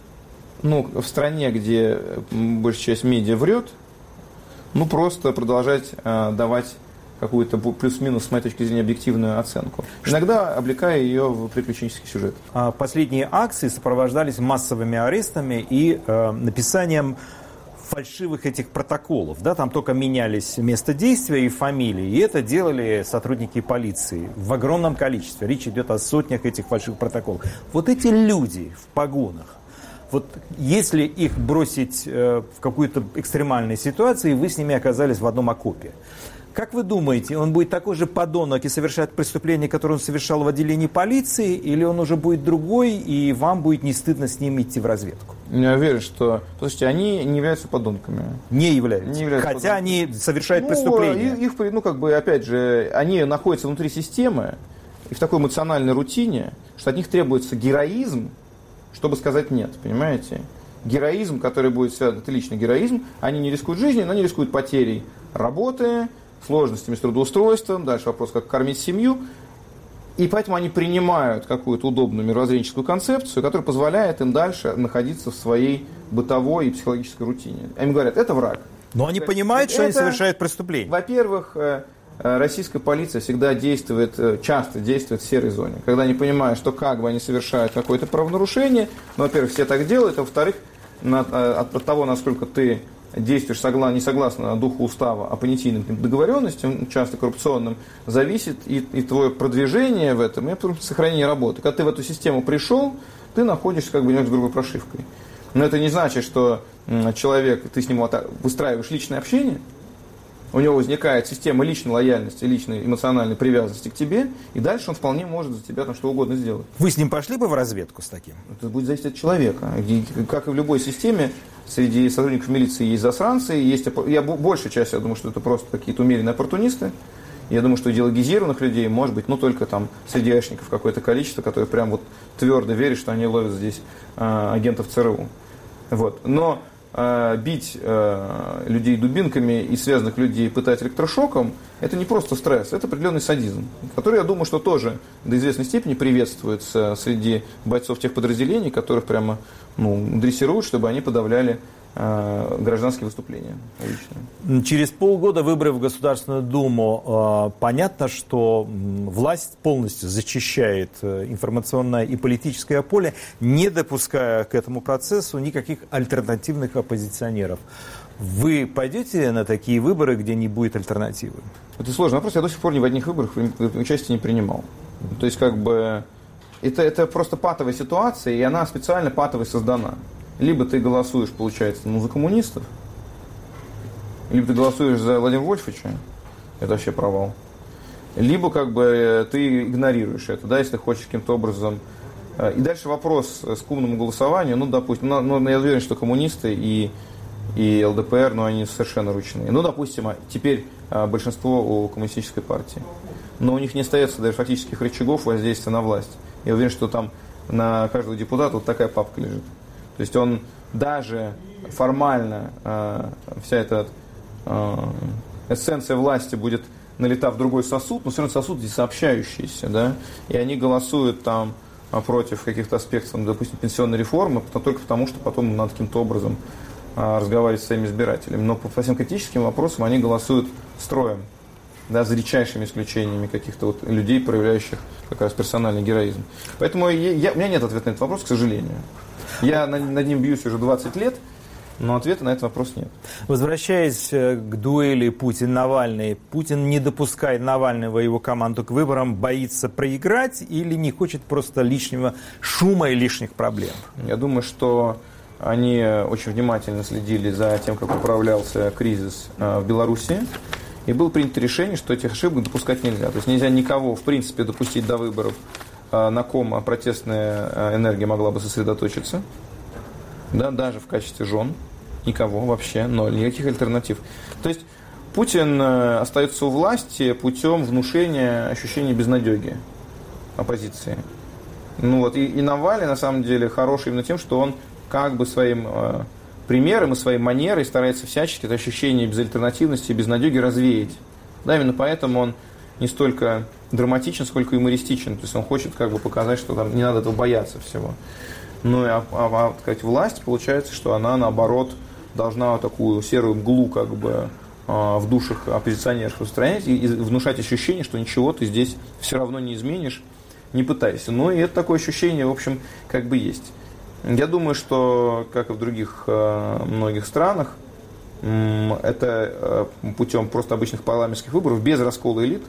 ну, в стране, где большая часть медиа врет, ну, просто продолжать э, давать какую-то плюс-минус, с моей точки зрения, объективную оценку. Иногда облекая ее в приключенческий сюжет. Последние акции сопровождались массовыми арестами и э, написанием фальшивых этих протоколов. Да, там только менялись место действия и фамилии. И это делали сотрудники полиции в огромном количестве. Речь идет о сотнях этих фальшивых протоколов. Вот эти люди в погонах, вот если их бросить э, в какую-то экстремальную ситуацию, вы с ними оказались в одном окопе, Как вы думаете, он будет такой же подонок и совершать преступление, которое он совершал в отделении полиции, или он уже будет другой, и вам будет не стыдно с ним идти в разведку? Я уверен, что... Слушайте, они не являются подонками. Не являются. Не являются Хотя подонками. Они совершают ну, преступления. Их, ну, как бы, опять же, они находятся внутри системы и в такой эмоциональной рутине, что от них требуется героизм, чтобы сказать «нет», понимаете? Героизм, который будет связан, это личный героизм, они не рискуют жизнью, но они рискуют потерей работы, сложностями с трудоустройством, дальше вопрос, как кормить семью. И поэтому они принимают какую-то удобную мировоззренческую концепцию, которая позволяет им дальше находиться в своей бытовой и психологической рутине. Им говорят, это враг. Но они понимают, это, что они совершают преступление. Во-первых, российская полиция всегда действует, часто действует в серой зоне. Когда они понимают, что как бы они совершают какое-то правонарушение, ну, во-первых, все так делают, а во-вторых, от того, насколько ты действуешь согла- не согласно духу устава, а понятийным договоренностям, часто коррупционным, зависит и, и твое продвижение в этом, и сохранение работы. Когда ты в эту систему пришел, ты находишься как бы немного с другой прошивкой. Но это не значит, что человек, ты с ним выстраиваешь личное общение, у него возникает система личной лояльности, личной эмоциональной привязанности к тебе, и дальше он вполне может за тебя там что угодно сделать. Вы с ним пошли бы в разведку с таким? Это будет зависеть от человека. И, как и в любой системе, среди сотрудников милиции есть засранцы, есть, я большая часть, я думаю, что это просто какие-то умеренные оппортунисты. Я думаю, что идеологизированных людей может быть, ну, только там среди айшников какое-то количество, которые прям вот твердо верят, что они ловят здесь э, агентов ЦРУ. Вот. Но э, бить э, людей дубинками и связанных людей пытать электрошоком, это не просто стресс, это определенный садизм, который, я думаю, что тоже до известной степени приветствуется среди бойцов тех подразделений, которых прямо ну, дрессируют, чтобы они подавляли э, гражданские выступления личные. Через полгода выборов в Государственную Думу. Э, понятно, что власть полностью зачищает информационное и политическое поле, не допуская к этому процессу никаких альтернативных оппозиционеров. Вы пойдете на такие выборы, где не будет альтернативы? Это сложный вопрос. Я до сих пор ни в одних выборах участия не принимал. То есть, как бы, это, это просто патовая ситуация, и она специально патовой создана. Либо ты голосуешь, получается, ну, за коммунистов, либо ты голосуешь за Владимира Вольфовича, это вообще провал. Либо, как бы, ты игнорируешь это, да, если ты хочешь каким-то образом. И дальше вопрос с к умному голосованию, ну, допустим, ну, ну, я уверен, что коммунисты и и ЛДПР, но они совершенно ручные. Ну, допустим, теперь большинство у коммунистической партии. Но у них не остается даже фактических рычагов воздействия на власть. Я уверен, что там на каждого депутата вот такая папка лежит. То есть он даже формально, вся эта эссенция власти будет налита в другой сосуд, но все равно сосуд здесь сообщающийся, да, и они голосуют там против каких-то аспектов, допустим, пенсионной реформы, только потому, что потом надо каким-то образом разговаривать с своими избирателями. Но по всем критическим вопросам они голосуют строем, да, за редчайшими исключениями каких-то вот людей, проявляющих как раз персональный героизм. Поэтому я, я, у меня нет ответа на этот вопрос, к сожалению. Я над, над ним бьюсь уже двадцать лет, но ответа на этот вопрос нет. Возвращаясь к дуэли Путин-Навальный, Путин не допускает Навального и его команду к выборам, боится проиграть или не хочет просто лишнего шума и лишних проблем? Я думаю, что они очень внимательно следили за тем, как управлялся кризис в Беларуси. И было принято решение, что этих ошибок допускать нельзя. То есть нельзя никого, в принципе, допустить до выборов, на ком протестная энергия могла бы сосредоточиться. Да, даже в качестве жен. Никого вообще, ноль, никаких альтернатив. То есть Путин остается у власти путем внушения ощущения безнадеги оппозиции. Ну вот, и, и Навальный, на самом деле, хороший именно тем, что он как бы своим э, примером и своей манерой старается всячески это ощущение безальтернативности и безнадеги развеять. Да, именно поэтому он не столько драматичен, сколько юмористичен. То есть он хочет как бы показать, что там не надо этого бояться всего. Ну и а, а, сказать, власть, получается, что она наоборот должна такую серую мглу как бы э, в душах оппозиционеров устранять и, и внушать ощущение, что ничего ты здесь все равно не изменишь, не пытайся. Ну и это такое ощущение, в общем, как бы есть. Я думаю, что, как и в других э, многих странах, э, это э, путем просто обычных парламентских выборов, без раскола элит,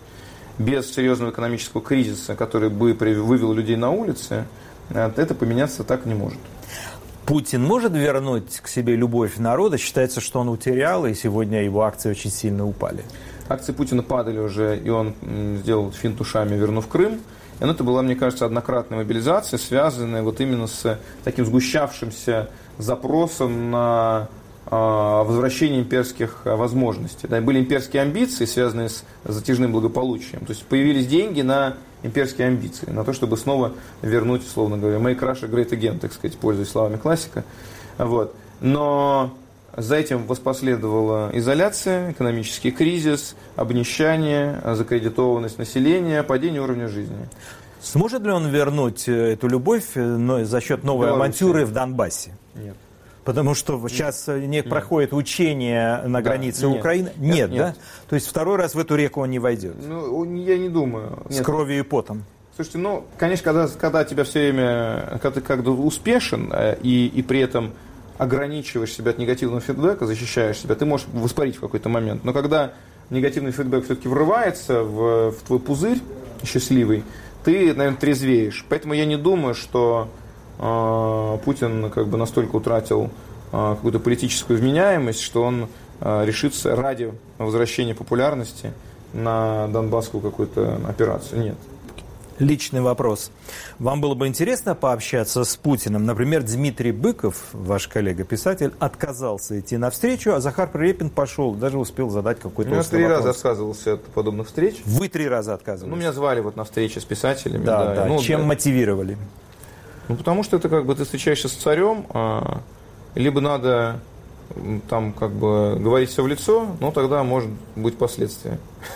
без серьезного экономического кризиса, который бы вывел людей на улицы, э, это поменяться так не может. Путин может вернуть к себе любовь народа? Считается, что он утерял, и сегодня его акции очень сильно упали. акции Путина падали уже, и он сделал финт ушами, вернув Крым. И это была, мне кажется, однократная мобилизация, связанная вот именно с таким сгущавшимся запросом на возвращение имперских возможностей. Да, были имперские амбиции, связанные с затяжным благополучием. То есть появились деньги на имперские амбиции, на то, чтобы снова вернуть, условно говоря, make Russia great again, так сказать, пользуясь словами классика. Вот. Но за этим воспоследовала изоляция, экономический кризис, обнищание, закредитованность населения, падение уровня жизни. Сможет ли он вернуть эту любовь за счет новой Беларусь. авантюры в Донбассе? Нет. Потому что сейчас не проходит учение на границе да, нет. Украины. Нет, нет, да? То есть второй раз в эту реку он не войдет? Ну, я не думаю. С нет. кровью и потом. Слушайте, ну, конечно, когда, когда тебя все время, когда ты как-то успешен и, и при этом ограничиваешь себя от негативного фидбэка, защищаешь себя, ты можешь воспарить в какой-то момент. Но когда негативный фидбэк все-таки врывается в, в твой пузырь счастливый, ты, наверное, трезвеешь. Поэтому я не думаю, что э, Путин как бы настолько утратил э, какую-то политическую вменяемость, что он э, решится ради возвращения популярности на донбасскую какую-то операцию. Нет. Личный вопрос. Вам было бы интересно пообщаться с Путиным? Например, Дмитрий Быков, ваш коллега-писатель, отказался идти навстречу, а Захар Прилепин пошел, даже успел задать какой-то Я три вопрос. раза отказывался от подобных встреч. Вы три раза отказывались? Ну, меня звали вот на встречи с писателями. Да, да. да. Ну, Чем да. мотивировали? Ну, потому что это как бы ты встречаешься с царем, а, либо надо там как бы говорить все в лицо, но тогда может быть последствия.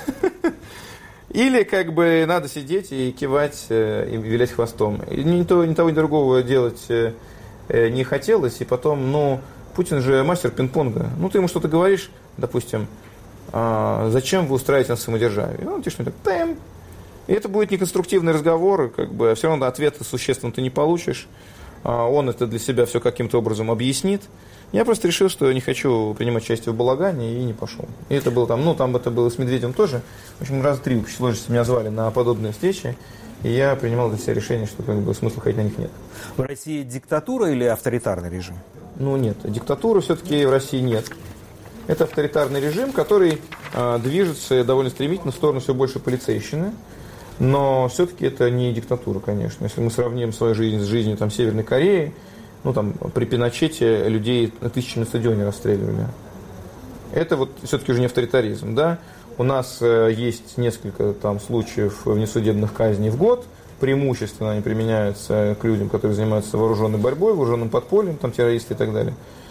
Или как бы надо сидеть и кивать, и вилять хвостом. И ни того, ни того, ни другого делать не хотелось. И потом, ну, Путин же мастер пинг-понга. Ну, ты ему что-то говоришь, допустим, а, зачем вы устраиваете на самодержавие? И он тебе что-то так, тэм. И это будет неконструктивный разговор, как бы, все равно ответа существенно ты не получишь. А, он это для себя все каким-то образом объяснит. Я просто решил, что я не хочу принимать участие в балагане, и не пошел. И это было там, ну, там это было с Медведем тоже. В общем, раза три в сложности меня звали на подобные встречи, и я принимал для себя решение, что как бы, смысла ходить на них нет. В России диктатура или авторитарный режим? Ну, нет. Диктатуры все-таки в России нет. Это авторитарный режим, который э, движется довольно стремительно в сторону все больше полицейщины. Но все-таки это не диктатура, конечно. Если мы сравним свою жизнь с жизнью там, Северной Кореи, ну, там, при Пиночете людей тысячи на стадионе расстреливали. Это вот все-таки уже не авторитаризм, да. У нас э, есть несколько там случаев внесудебных казней в год. Преимущественно они применяются к людям, которые занимаются вооруженной борьбой, вооруженным подпольем, там, террористы и так далее.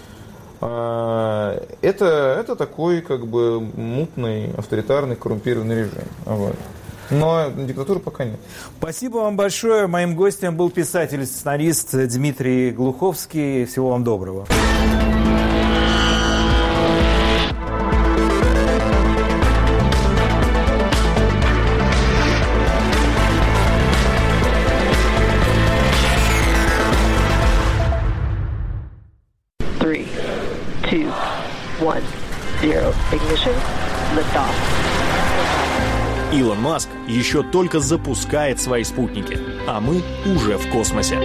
А, это, это такой, как бы, мутный, авторитарный, коррумпированный режим. Вот. Но диктатуры пока нет. Спасибо вам большое. Моим гостем был писатель и сценарист Дмитрий Глуховский. Всего вам доброго. Three, two, one, zero. Ignition. Liftoff. Илон Маск еще только запускает свои спутники, а мы уже в космосе.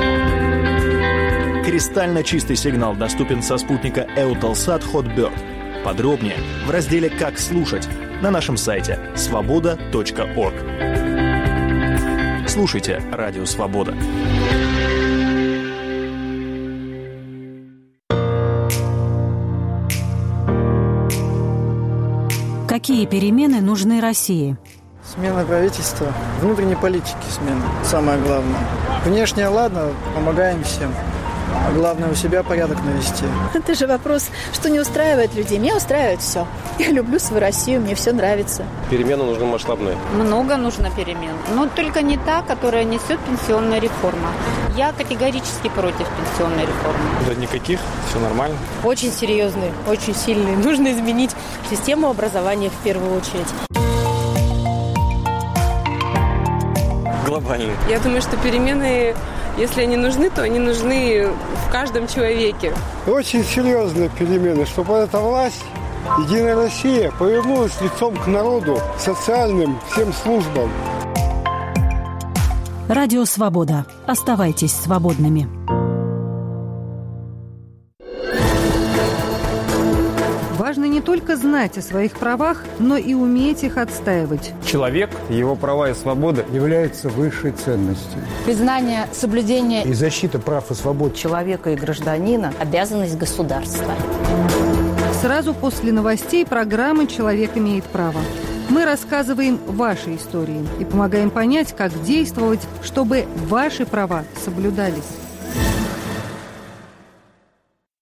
Кристально чистый сигнал доступен со спутника Eutelsat Hotbird. Подробнее в разделе «Как слушать» на нашем сайте свобода точка орг. Слушайте Радио Свобода. Какие перемены нужны России? Смена правительства, внутренней политики смена, самое главное. Внешне, ладно, помогаем всем. А главное, у себя порядок навести. Это же вопрос, что не устраивает людей. Меня устраивает все. Я люблю свою Россию, мне все нравится. Перемены нужны масштабные. Много нужно перемен. Но только не та, которая несет пенсионная реформа. Я категорически против пенсионной реформы. Да никаких, все нормально. Очень серьезные, очень сильные. Нужно изменить систему образования в первую очередь. Глобальные. Я думаю, что перемены, если они нужны, то они нужны в каждом человеке. Очень серьезные перемены, чтобы эта власть, Единая Россия, повернулась лицом к народу, социальным всем службам. Радио Свобода. Оставайтесь свободными. Важно не только знать о своих правах, но и уметь их отстаивать. Человек, его права и свободы является высшей ценностью. Признание, соблюдение и защита прав и свобод человека и гражданина – обязанность государства. Сразу после новостей программы «Человек имеет право». Мы рассказываем ваши истории и помогаем понять, как действовать, чтобы ваши права соблюдались.